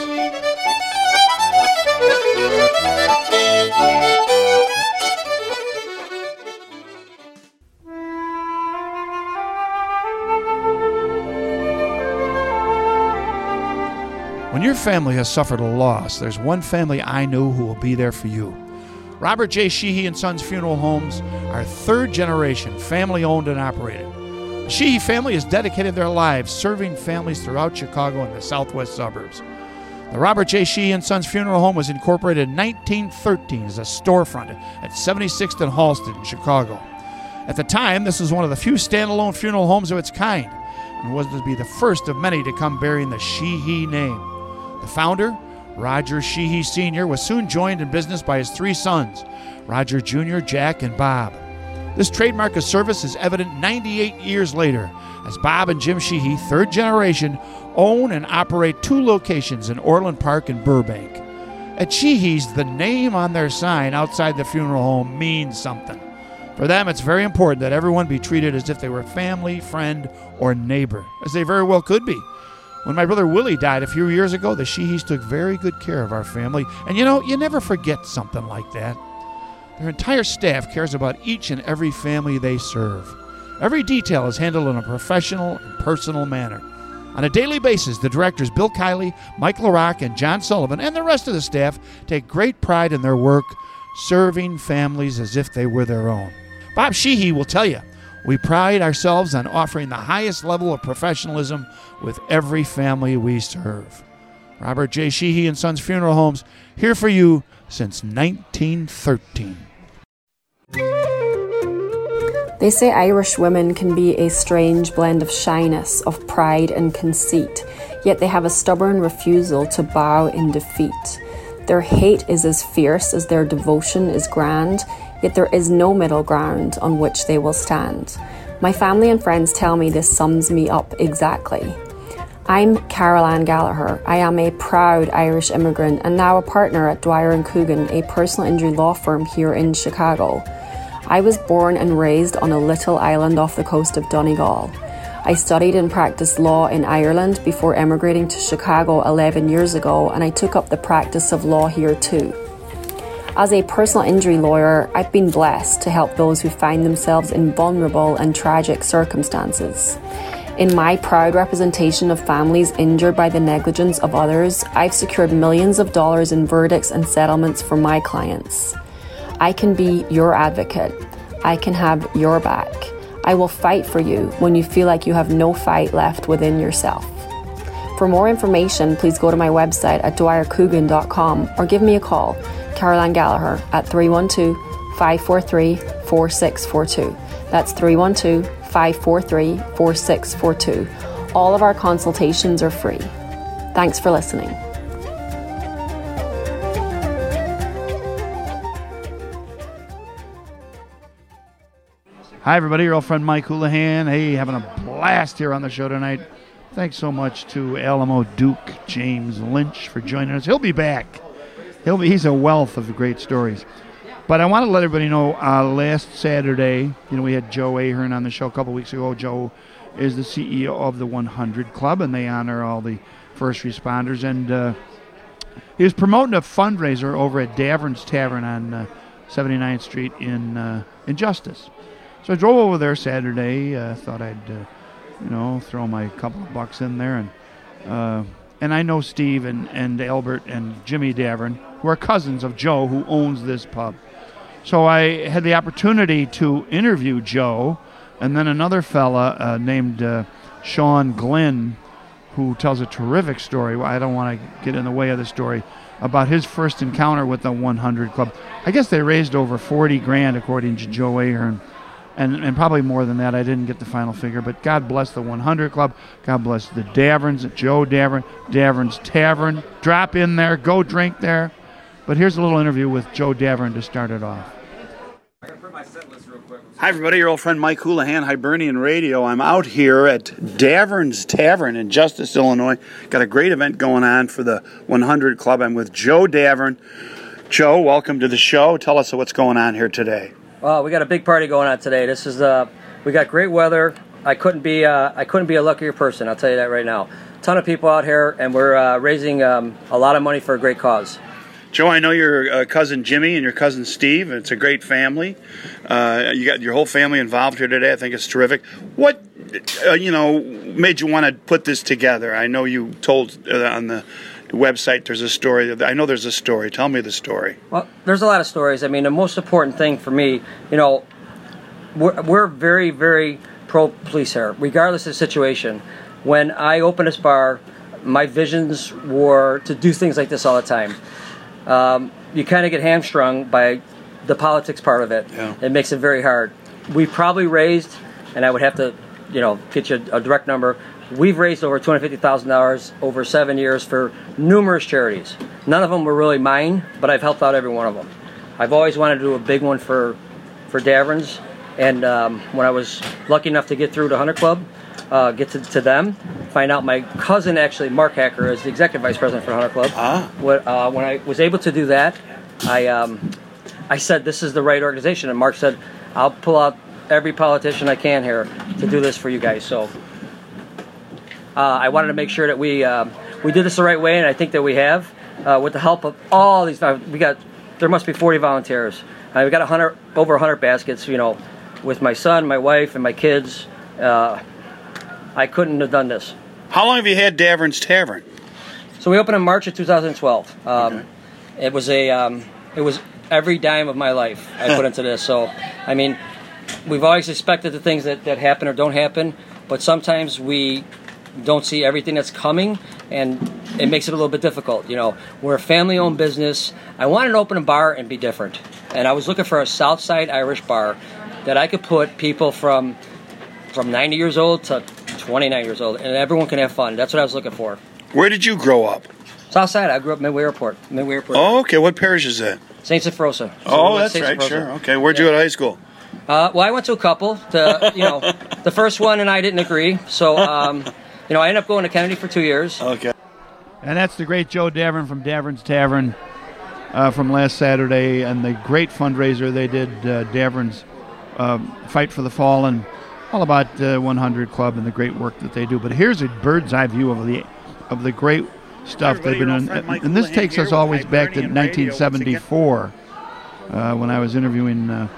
When your family has suffered a loss, there's one family I know who will be there for you. Robert J. Sheehy and Sons Funeral Homes are 3rd generation, family owned and operated. The Sheehy family has dedicated their lives serving families throughout Chicago and the southwest suburbs. The Robert J. Sheehy and Sons Funeral Home was incorporated in 1913 as a storefront at 76th and Halsted in Chicago. At the time, this was one of the few standalone funeral homes of its kind and was to be the first of many to come bearing the Sheehy name. The founder, Roger Sheehy Sr., was soon joined in business by his 3 sons, Roger Jr., Jack, and Bob. This trademark of service is evident 98 years later, as Bob and Jim Sheehy, 3rd generation, own and operate 2 locations in Orland Park and Burbank. At Sheehy's, the name on their sign outside the funeral home means something. For them, it's very important that everyone be treated as if they were family, friend, or neighbor, as they very well could be. When my brother Willie died a few years ago, the Sheehys took very good care of our family. And you never forget something like that. Their entire staff cares about each and every family they serve. Every detail is handled in a professional and personal manner. On a daily basis, the directors Bill Kiley, Mike LaRock, and John Sullivan, and the rest of the staff take great pride in their work, serving families as if they were their own. Bob Sheehy will tell you, we pride ourselves on offering the highest level of professionalism with every family we serve. Robert J. Sheehy and Sons Funeral Homes, here for you since 1913. They say Irish women can be a strange blend of shyness, of pride and conceit, yet they have a stubborn refusal to bow in defeat. Their hate is as fierce as their devotion is grand, yet there is no middle ground on which they will stand. My family and friends tell me this sums me up exactly. I'm Carol Ann Gallagher. I am a proud Irish immigrant and now a partner at Dwyer & Coogan, a personal injury law firm here in Chicago. I was born and raised on a little island off the coast of Donegal. I studied and practiced law in Ireland before emigrating to Chicago 11 years ago, and I took up the practice of law here too. As a personal injury lawyer, I've been blessed to help those who find themselves in vulnerable and tragic circumstances. In my proud representation of families injured by the negligence of others, I've secured millions of dollars in verdicts and settlements for my clients. I can be your advocate. I can have your back. I will fight for you when you feel like you have no fight left within yourself. For more information, please go to my website at dwyercoogan.com or give me a call, Carol Ann Gallagher, at 312-543-4642. That's 312-543-4642. All of our consultations are free. Thanks for listening. Hi, everybody. Your old friend Mike Houlihan. Hey, having a blast here on the show tonight. Thanks so much to Alamo Duke James Lynch for joining us. He'll be back. He's a wealth of great stories. But I want to let everybody know, last Saturday, we had Joe Ahern on the show a couple weeks ago. Joe is the CEO of the 100 Club, and they honor all the first responders. And he was promoting a fundraiser over at Davern's Tavern on 79th Street in Justice. So I drove over there Saturday. Thought I'd, throw my couple of bucks in there, and I know Steve and Albert and Jimmy Davern, who are cousins of Joe, who owns this pub. So I had the opportunity to interview Joe, and then another fella named Sean Glenn, who tells a terrific story. I don't want to get in the way of the story about his first encounter with the 100 Club. I guess they raised over $40,000 according to Joe Ahern. And probably more than that. I didn't get the final figure, but God bless the 100 Club. God bless the Daverns, Joe Davern, Davern's Tavern. Drop in there, go drink there. But here's a little interview with Joe Davern to start it off. Hi, everybody. Your old friend Mike Houlihan, Hibernian Radio. I'm out here at Davern's Tavern in Justice, Illinois. Got a great event going on for the 100 Club. I'm with Joe Davern. Joe, welcome to the show. Tell us what's going on here today. Well, we got a big party going on today. This is we got great weather. I couldn't be a luckier person. I'll tell you that right now. A ton of people out here, and we're raising a lot of money for a great cause. Joe, I know your cousin Jimmy and your cousin Steve. It's a great family. You got your whole family involved here today. I think it's terrific. What made you want to put this together? I know you told on the website there's a story. I know there's a story. Tell me the story. Well, there's a lot of stories. I mean, the most important thing for me, we're very, very pro-police here, regardless of the situation. When I opened this bar, my visions were to do things like this all the time. You kind of get hamstrung by the politics part of it. Yeah. It makes it very hard. We probably raised, and I would have to, get you a direct number, we've raised over $250,000 over 7 years for numerous charities. None of them were really mine, but I've helped out every one of them. I've always wanted to do a big one for Daverns, and when I was lucky enough to get through the 100 Club, get to them, find out my cousin, actually, Mark Hacker, is the executive vice president for the 100 Club. When I was able to do that, I said, this is the right organization, and Mark said, I'll pull out every politician I can here to do this for you guys. So I wanted to make sure that we did this the right way, and I think that we have. With the help of all these, there must be 40 volunteers. We got over 100 baskets. With my son, my wife, and my kids. I couldn't have done this. How long have you had Davern's Tavern? So we opened in March of 2012. It was every dime of my life I put into this. So, I mean, we've always expected the things that happen or don't happen, but sometimes we don't see everything that's coming, and it makes it a little bit difficult. You know, we're a family-owned business. I wanted to open a bar and be different, and I was looking for a Southside Irish bar that I could put people from 90 years old to 29 years old, and everyone can have fun. That's what I was looking for. Where did you grow up? Southside. I grew up Midway Airport. Oh, okay. What parish is that? St. Sephirosa. That's right. Sure. Okay. Where'd you go to high school? Well, I went to a couple. The first one and I didn't agree, so I ended up going to Kennedy for 2 years. Okay. And that's the great Joe Davern from Davern's Tavern from last Saturday, and the great fundraiser they did, Davern's Fight for the Fallen, all about 100 Club and the great work that they do. But here's a bird's eye view of the great stuff they've been doing. And this takes us always back to 1974 when I was interviewing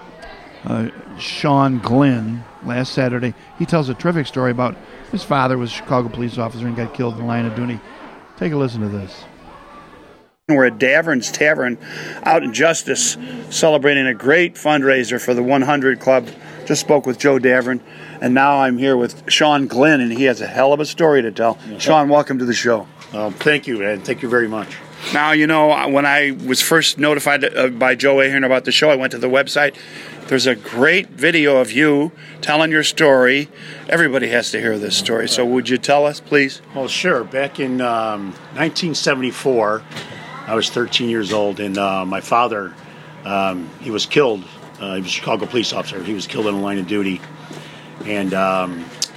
Sean Glenn last Saturday. He tells a terrific story about his father was a Chicago police officer and got killed in the line of duty. Take a listen to this. We're at Davern's Tavern out in Justice, celebrating a great fundraiser for the 100 Club. Just spoke with Joe Davern, and now I'm here with Sean Glenn, and he has a hell of a story to tell. Okay. Sean, welcome to the show. Thank you, Ed. Thank you very much. Now, when I was first notified by Joe Ahern about the show, I went to the website. There's a great video of you telling your story. Everybody has to hear this story. So would you tell us, please? Well, sure. Back in 1974, I was 13 years old, and my father, he was killed. He was a Chicago police officer. He was killed in the line of duty. And I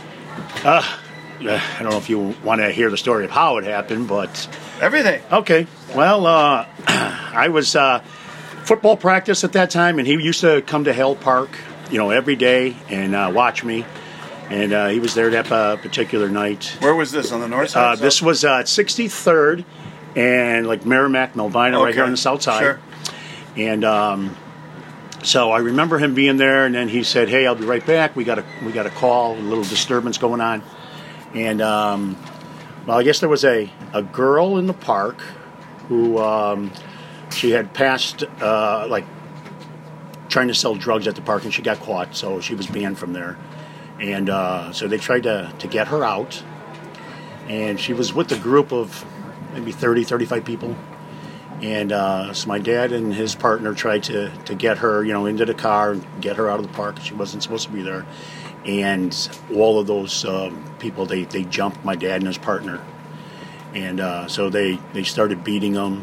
don't know if you want to hear the story of how it happened, but... Everything. Okay. Well, I was... football practice at that time, and he used to come to Hale Park, every day and watch me. And he was there that particular night. Where was this, on the north side? This was at 63rd and Merrimack, Melvina, right here on the south side. Sure. And so I remember him being there, and then he said, "Hey, I'll be right back. We got a call, a little disturbance going on." And I guess there was a girl in the park who. She had passed, trying to sell drugs at the park, and she got caught, so she was banned from there. And so they tried to get her out. And she was with a group of maybe 30, 35 people. And so my dad and his partner tried to get her, into the car and get her out of the park. She wasn't supposed to be there. And all of those people, they jumped my dad and his partner. And so they started beating them.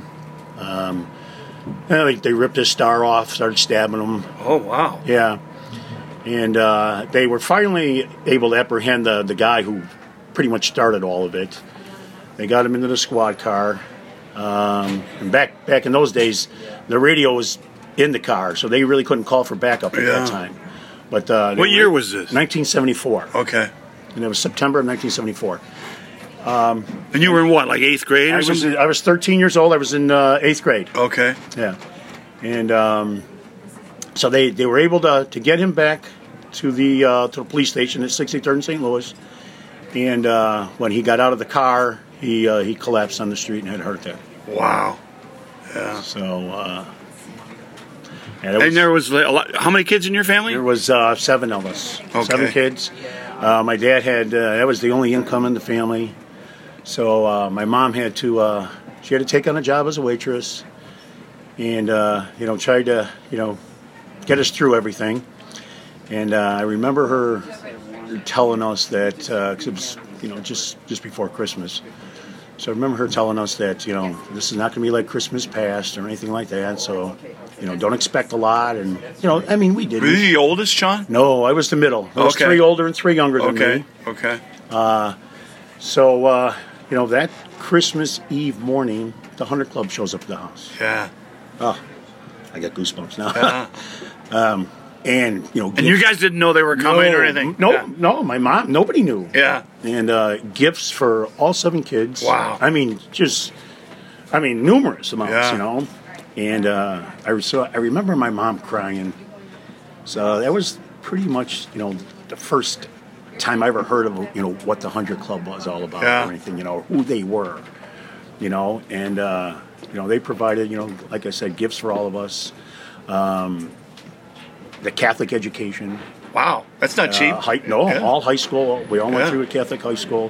They ripped his star off, started stabbing him. Oh, wow. Yeah. And they were finally able to apprehend the guy who pretty much started all of it. They got him into the squad car. And back in those days, the radio was in the car, so they really couldn't call for backup at that time. But what year was this? 1974. Okay. And it was September of 1974. And you were in what, like 8th grade or something? I was 13 years old. I was in 8th grade. Okay. Yeah. And so they were able to get him back to the police station at 63rd and St. Louis. And when he got out of the car, he collapsed on the street and had a heart attack. Wow. Yeah. So... and there was a lot, how many kids in your family? There was 7 of us. Okay. 7 kids. My dad had... that was the only income in the family. So my mom had to, she had to take on a job as a waitress, and tried to, get us through everything. And I remember her telling us that, 'cause it was, just before Christmas. So I remember her telling us that, this is not going to be like Christmas past or anything like that. So, don't expect a lot. And, we did. Were you the oldest, Sean? No, I was the middle. There was 3 older and 3 younger than me. Okay. So, that Christmas Eve morning, the 100 Club shows up at the house. Yeah. Oh, I got goosebumps now. Yeah. And you guys didn't know they were coming or anything? No, my mom, nobody knew. Yeah. And gifts for all 7 kids. Wow. Numerous amounts, And I remember my mom crying. So that was pretty much, the first time I ever heard of, what the 100 Club was all about or anything, who they were, and, they provided, like I said, gifts for all of us, the Catholic education. Wow, that's not cheap. All high school. We all went through a Catholic high school.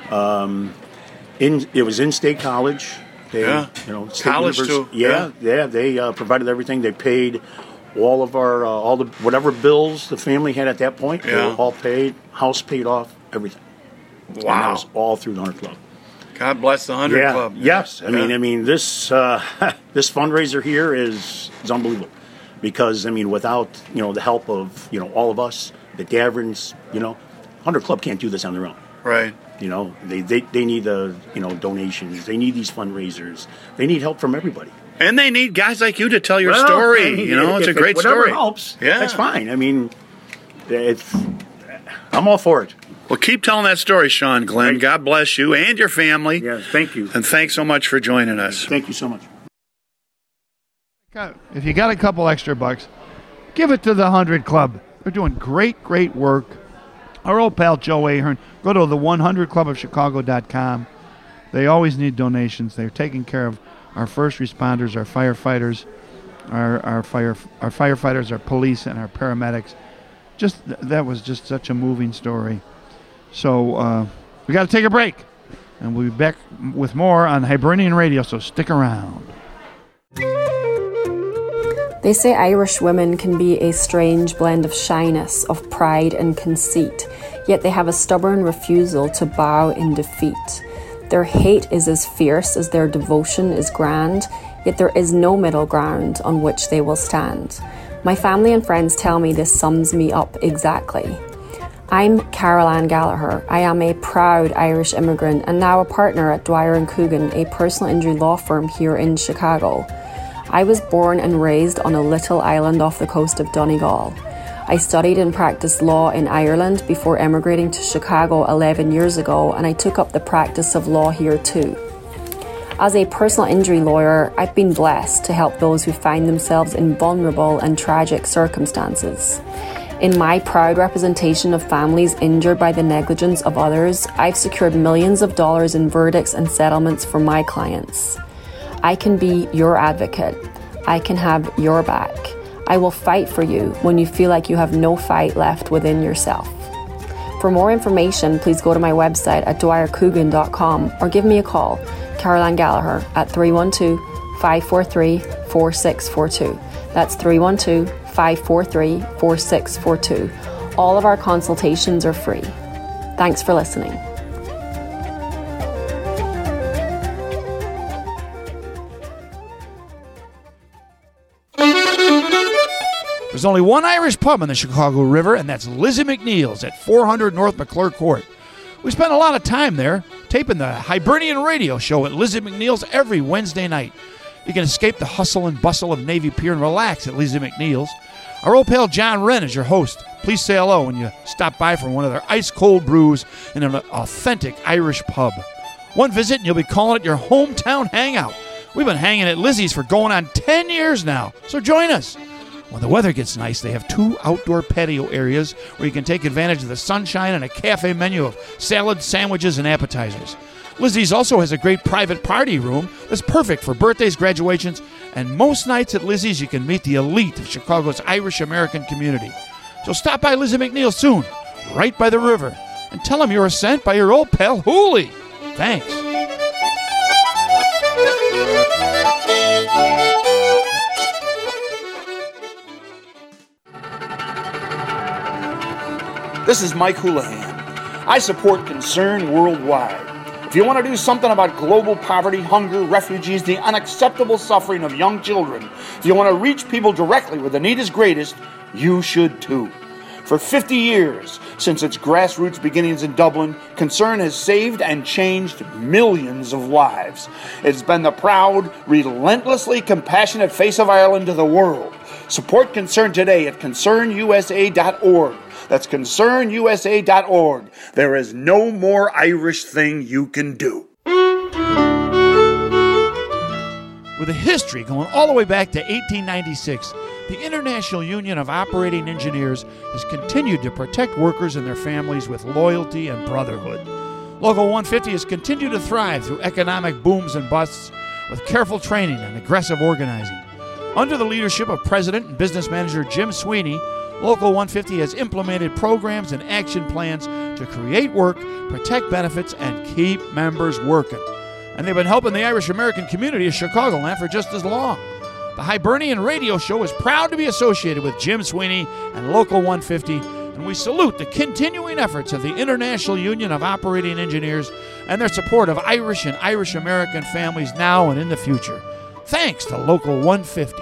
It was in-state college. State college too. They provided everything. They paid all of our whatever bills the family had at that point. They were all paid. House paid off. Everything. Wow, and that was all through the 100 Club. God bless the 100 Club. Yes, I mean this this fundraiser here is unbelievable. Because, without, the help of, all of us, the Davrins, 100 Club can't do this on their own. Right. They need the, donations. They need these fundraisers. They need help from everybody. And they need guys like you to tell your story. It's a great story. Whatever helps, that's fine. I'm all for it. Well, keep telling that story, Sean Glenn. Right. God bless you and your family. Yes, thank you. And thanks so much for joining us. Thank you so much. If you got a couple extra bucks, give it to the 100 Club. They're doing great work. Our old pal Joe Ahern. Go to the 100clubofchicago.com. They always need donations. They're taking care of our first responders, our firefighters, our firefighters, our police, and our paramedics. That was just such a moving story. So we got to take a break, and we'll be back with more on Hibernian Radio. So stick around. They say Irish women can be a strange blend of shyness, of pride and conceit, yet they have a stubborn refusal to bow in defeat. Their hate is as fierce as their devotion is grand, yet there is no middle ground on which they will stand. My family and friends tell me this sums me up exactly. I'm Carol Ann Gallagher. I am a proud Irish immigrant and now a partner at Dwyer & Coogan, a personal injury law firm here in Chicago. I was born and raised on a little island off the coast of Donegal. I studied and practiced law in Ireland before emigrating to Chicago 11 years ago, and I took up the practice of law here too. As a personal injury lawyer, I've been blessed to help those who find themselves in vulnerable and tragic circumstances. In my proud representation of families injured by the negligence of others, I've secured millions of dollars in verdicts and settlements for my clients. I can be your advocate. I can have your back. I will fight for you when you feel like you have no fight left within yourself. For more information, please go to my website at dwyercoogan.com or give me a call, Carol Ann Gallagher, at 312-543-4642. That's 312-543-4642. All of our consultations are free. Thanks for listening. There's only one Irish pub on the Chicago River, and that's Lizzie McNeil's at 400 North McClure Court. We spend a lot of time there taping the Hibernian Radio Show at Lizzie McNeil's every Wednesday night. You can escape the hustle and bustle of Navy Pier and relax at Lizzie McNeil's. Our old pal John Wren is your host. Please say hello when you stop by for one of their ice-cold brews in an authentic Irish pub. One visit and you'll be calling it your hometown hangout. We've been hanging at Lizzie's for going on 10 years now, so join us. When the weather gets nice, they have 2 outdoor patio areas where you can take advantage of the sunshine and a cafe menu of salads, sandwiches, and appetizers. Lizzie's also has a great private party room that's perfect for birthdays, graduations, and most nights at Lizzie's you can meet the elite of Chicago's Irish-American community. So stop by Lizzie McNeil soon, right by the river, and tell them you were sent by your old pal Hooley. Thanks. This is Mike Houlihan. I support Concern Worldwide. If you want to do something about global poverty, hunger, refugees, the unacceptable suffering of young children, if you want to reach people directly where the need is greatest, you should too. For 50 years, since its grassroots beginnings in Dublin, Concern has saved and changed millions of lives. It's been the proud, relentlessly compassionate face of Ireland to the world. Support Concern today at concernusa.org. That's concernusa.org. There is no more Irish thing you can do. With a history going all the way back to 1896, the International Union of Operating Engineers has continued to protect workers and their families with loyalty and brotherhood. Local 150 has continued to thrive through economic booms and busts with careful training and aggressive organizing. Under the leadership of President and Business Manager Jim Sweeney, Local 150 has implemented programs and action plans to create work, protect benefits, and keep members working. And they've been helping the Irish American community of Chicagoland for just as long. The Hibernian Radio Show is proud to be associated with Jim Sweeney and Local 150, and we salute the continuing efforts of the International Union of Operating Engineers and their support of Irish and Irish American families now and in the future. Thanks to Local 150.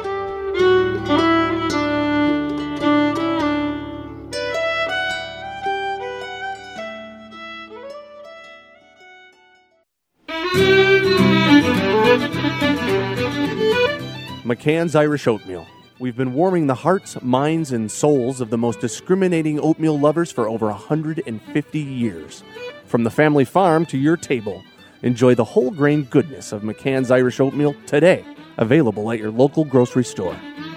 McCann's Irish Oatmeal. We've been warming the hearts, minds, and souls of the most discriminating oatmeal lovers for over 150 years. From the family farm to your table, enjoy the whole grain goodness of McCann's Irish Oatmeal today. Available at your local grocery store.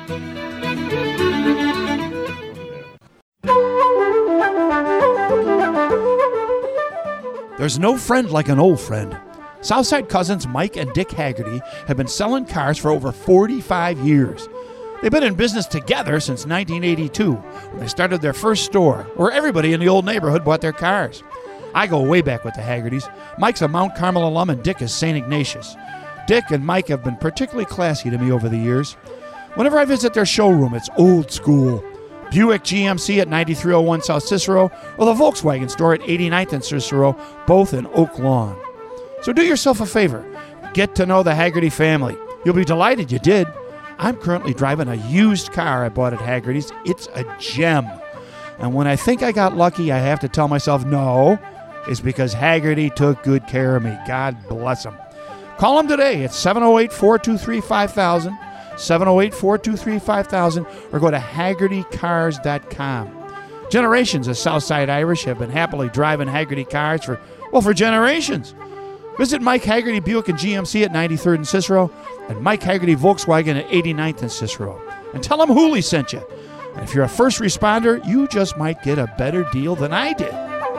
There's no friend like an old friend. Southside cousins Mike and Dick Haggerty have been selling cars for over 45 years. They've been in business together since 1982, when they started their first store, where everybody in the old neighborhood bought their cars. I go way back with the Haggertys. Mike's a Mount Carmel alum and Dick is St. Ignatius. Dick and Mike have been particularly classy to me over the years. Whenever I visit their showroom, it's old school. Buick GMC at 9301 South Cicero, or the Volkswagen store at 89th and Cicero, both in Oak Lawn. So do yourself a favor. Get to know the Haggerty family. You'll be delighted you did. I'm currently driving a used car I bought at Haggerty's. It's a gem. And when I think I got lucky, I have to tell myself no. It's because Haggerty took good care of me. God bless him. Call him today at 708-423-5000, 708-423-5000, or go to HaggertyCars.com. Generations of Southside Irish have been happily driving Haggerty cars for generations. Visit Mike Haggerty Buick and GMC at 93rd and Cicero, and Mike Haggerty Volkswagen at 89th and Cicero. And tell them Hooley sent you. And if you're a first responder, you just might get a better deal than I did.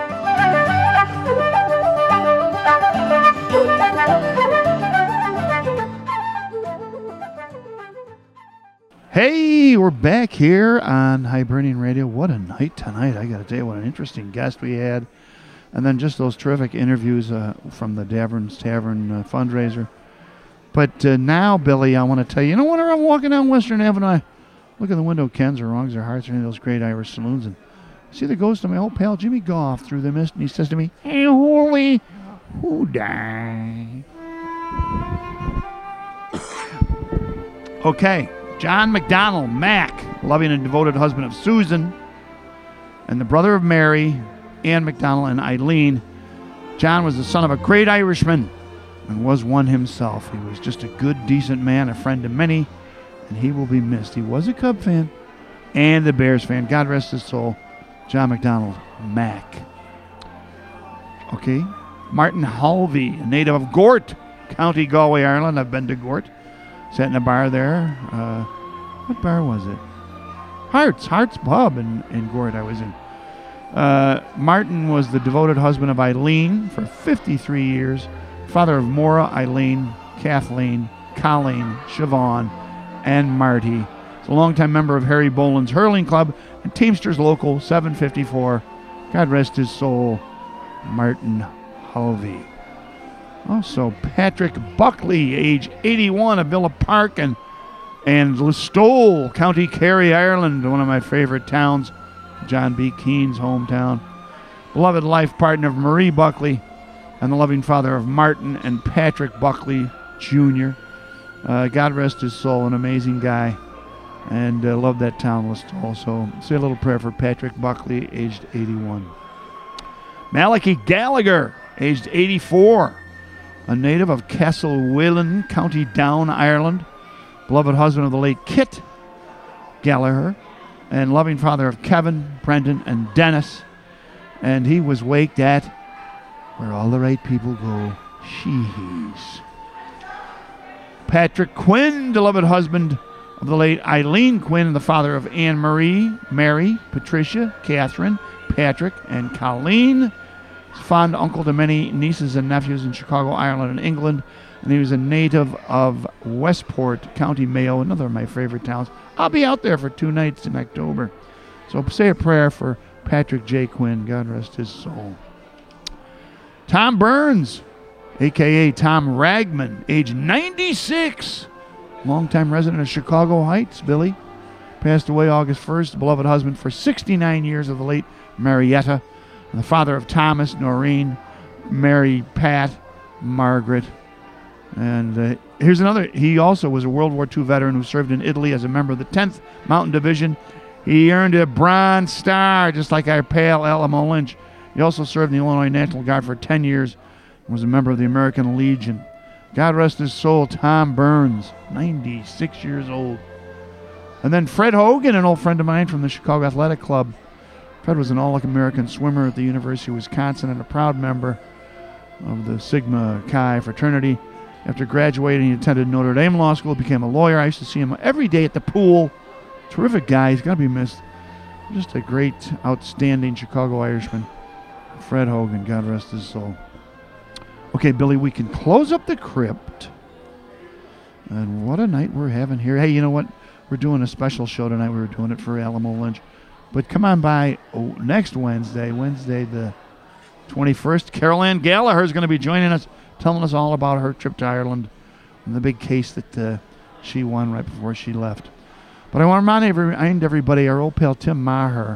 Hey, we're back here on Hibernian Radio. What a night tonight. I got to tell you, what an interesting guest we had. And then just those terrific interviews from the Davern's Tavern fundraiser. But now, Billy, I want to tell you, whenever I'm walking down Western Avenue, I look at the window, Ken's or Wrongs or Hearts or any of those great Irish saloons, and I see the ghost of my old pal Jimmy Goff through the mist, and he says to me, "Hey, Holy, who died?" Okay, John McDonald, Mac, loving and devoted husband of Susan, and the brother of Mary, Ann McDonald, and Eileen. John was the son of a great Irishman and was one himself. He was just a good, decent man, a friend to many, and he will be missed. He was a Cub fan and a Bears fan. God rest his soul. John McDonald, Mac. Okay. Martin Halvey, a native of Gort, County Galway, Ireland. I've been to Gort. Sat in a bar there. What bar was it? Hearts Pub in Gort I was in. Martin was the devoted husband of Eileen for 53 years, father of Maura, Eileen, Kathleen, Colleen, Siobhan, and Marty. He's a longtime member of Harry Boland's Hurling Club and Teamsters Local 754. God rest his soul, Martin Halvey. Also, Patrick Buckley, age 81, of Villa Park and Listowel, County Kerry, Ireland, one of my favorite towns. John B. Keene's hometown. Beloved life partner of Marie Buckley and the loving father of Martin and Patrick Buckley Jr. God rest his soul, an amazing guy. And love that town list also. Say a little prayer for Patrick Buckley, aged 81. Malachi Gallagher, aged 84. A native of Castlewellan, County Down, Ireland. Beloved husband of the late Kit Gallagher. And loving father of Kevin, Brendan, and Dennis. And he was waked at where all the right people go, Sheehy's. Patrick Quinn, beloved husband of the late Eileen Quinn and the father of Anne Marie, Mary, Patricia, Catherine, Patrick, and Colleen. He's a fond uncle to many nieces and nephews in Chicago, Ireland, and England. And he was a native of Westport, County Mayo, another of my favorite towns. I'll be out there for 2 nights in October. So say a prayer for Patrick J. Quinn. God rest his soul. Tom Burns, a.k.a. Tom Ragman, age 96. Longtime resident of Chicago Heights, Billy. Passed away August 1st, beloved husband for 69 years of the late Marietta. And the father of Thomas, Noreen, Mary, Pat, Margaret. And here's another. He also was a World War II veteran who served in Italy as a member of the 10th Mountain Division. He earned a Bronze Star, just like our pal Alamo Lynch. He also served in the Illinois National Guard for 10 years and was a member of the American Legion. God rest his soul, Tom Burns, 96 years old. And then Fred Hogan, an old friend of mine from the Chicago Athletic Club. Fred was an All-American swimmer at the University of Wisconsin and a proud member of the Sigma Chi fraternity. After graduating, he attended Notre Dame Law School, became a lawyer. I used to see him every day at the pool. Terrific guy. He's got to be missed. Just a great, outstanding Chicago Irishman. Fred Hogan, God rest his soul. Okay, Billy, we can close up the crypt. And what a night we're having here. Hey, you know what? We're doing a special show tonight. We were doing it for Alamo Lynch. But come on by next Wednesday the 21st. Carol Ann Gallagher is going to be joining us, telling us all about her trip to Ireland and the big case that she won right before she left. But I want to remind everybody, our old pal Tim Maher,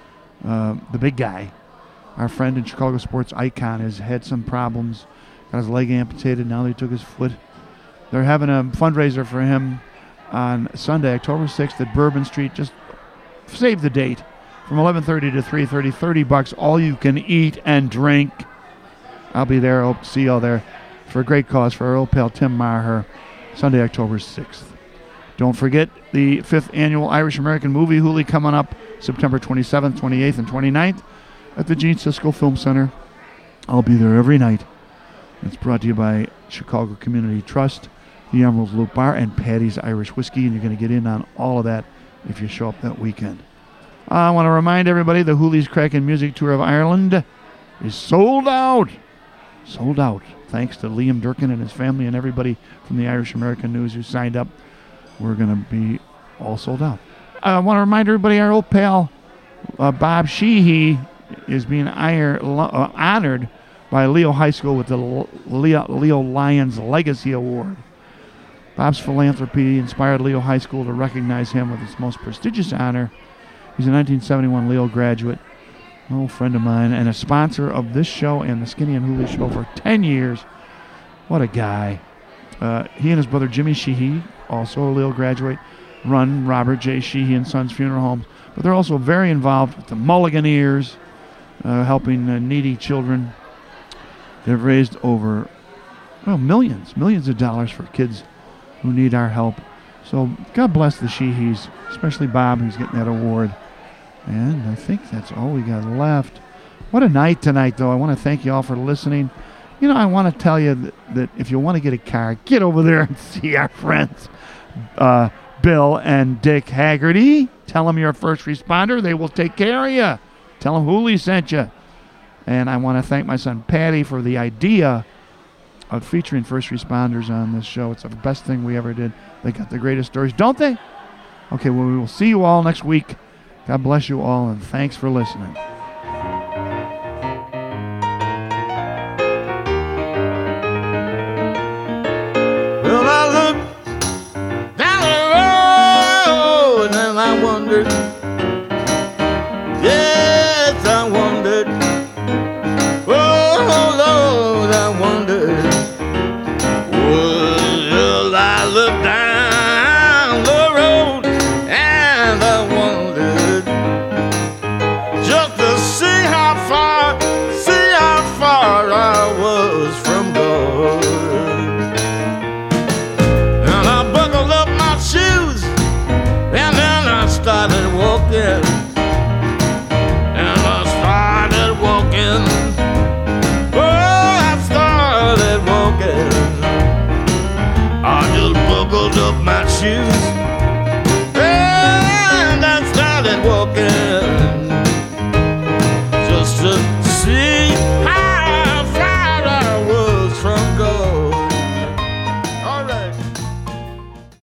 the big guy, our friend and Chicago sports icon, has had some problems. Got his leg amputated. Now they took his foot. They're having a fundraiser for him on Sunday, October 6th at Bourbon Street. Just save the date. From 11:30 to 3:30, $30, all you can eat and drink. I'll be there. Hope to see you all there for a great cause for our old pal Tim Maher, Sunday, October 6th. Don't forget the 5th Annual Irish American Movie Hoolie coming up September 27th, 28th, and 29th at the Gene Siskel Film Center. I'll be there every night. It's brought to you by Chicago Community Trust, the Emerald Loop Bar, and Patty's Irish Whiskey, and you're going to get in on all of that if you show up that weekend. I want to remind everybody the Hoolie's Crackin' Music Tour of Ireland is sold out. Sold out. Thanks to Liam Durkin and his family and everybody from the Irish American News who signed up. We're going to be all sold out. I want to remind everybody our old pal Bob Sheehy is being honored by Leo High School with the Leo Lions Legacy Award. Bob's philanthropy inspired Leo High School to recognize him with its most prestigious honor. He's a 1971 Leo graduate, an old friend of mine, and a sponsor of this show and the Skinny and Hoolie show for 10 years. What a guy. He and his brother Jimmy Sheehy, also a Leo graduate, run Robert J. Sheehy and Sons Funeral Homes. But they're also very involved with the Mulliganeers, helping needy children. They've raised over millions of dollars for kids who need our help. So God bless the Sheehys, especially Bob, who's getting that award. And I think that's all we got left. What a night tonight, though. I want to thank you all for listening. You know, I want to tell you that if you want to get a car, get over there and see our friends, Bill and Dick Haggerty. Tell them you're a first responder. They will take care of you. Tell them Hoolie sent you. And I want to thank my son Patty for the idea of featuring first responders on this show. It's the best thing we ever did. They got the greatest stories, don't they? Okay, well, we will see you all next week. God bless you all, and thanks for listening. Well, I looked down the road and I wondered, yes, I wondered, oh, Lord, I wondered, well, I looked down the road and I wondered, just to see how far I was from God. And I buckled up my shoes and then I started walking. And I started walking. Oh, I started walking. I just buckled up my shoes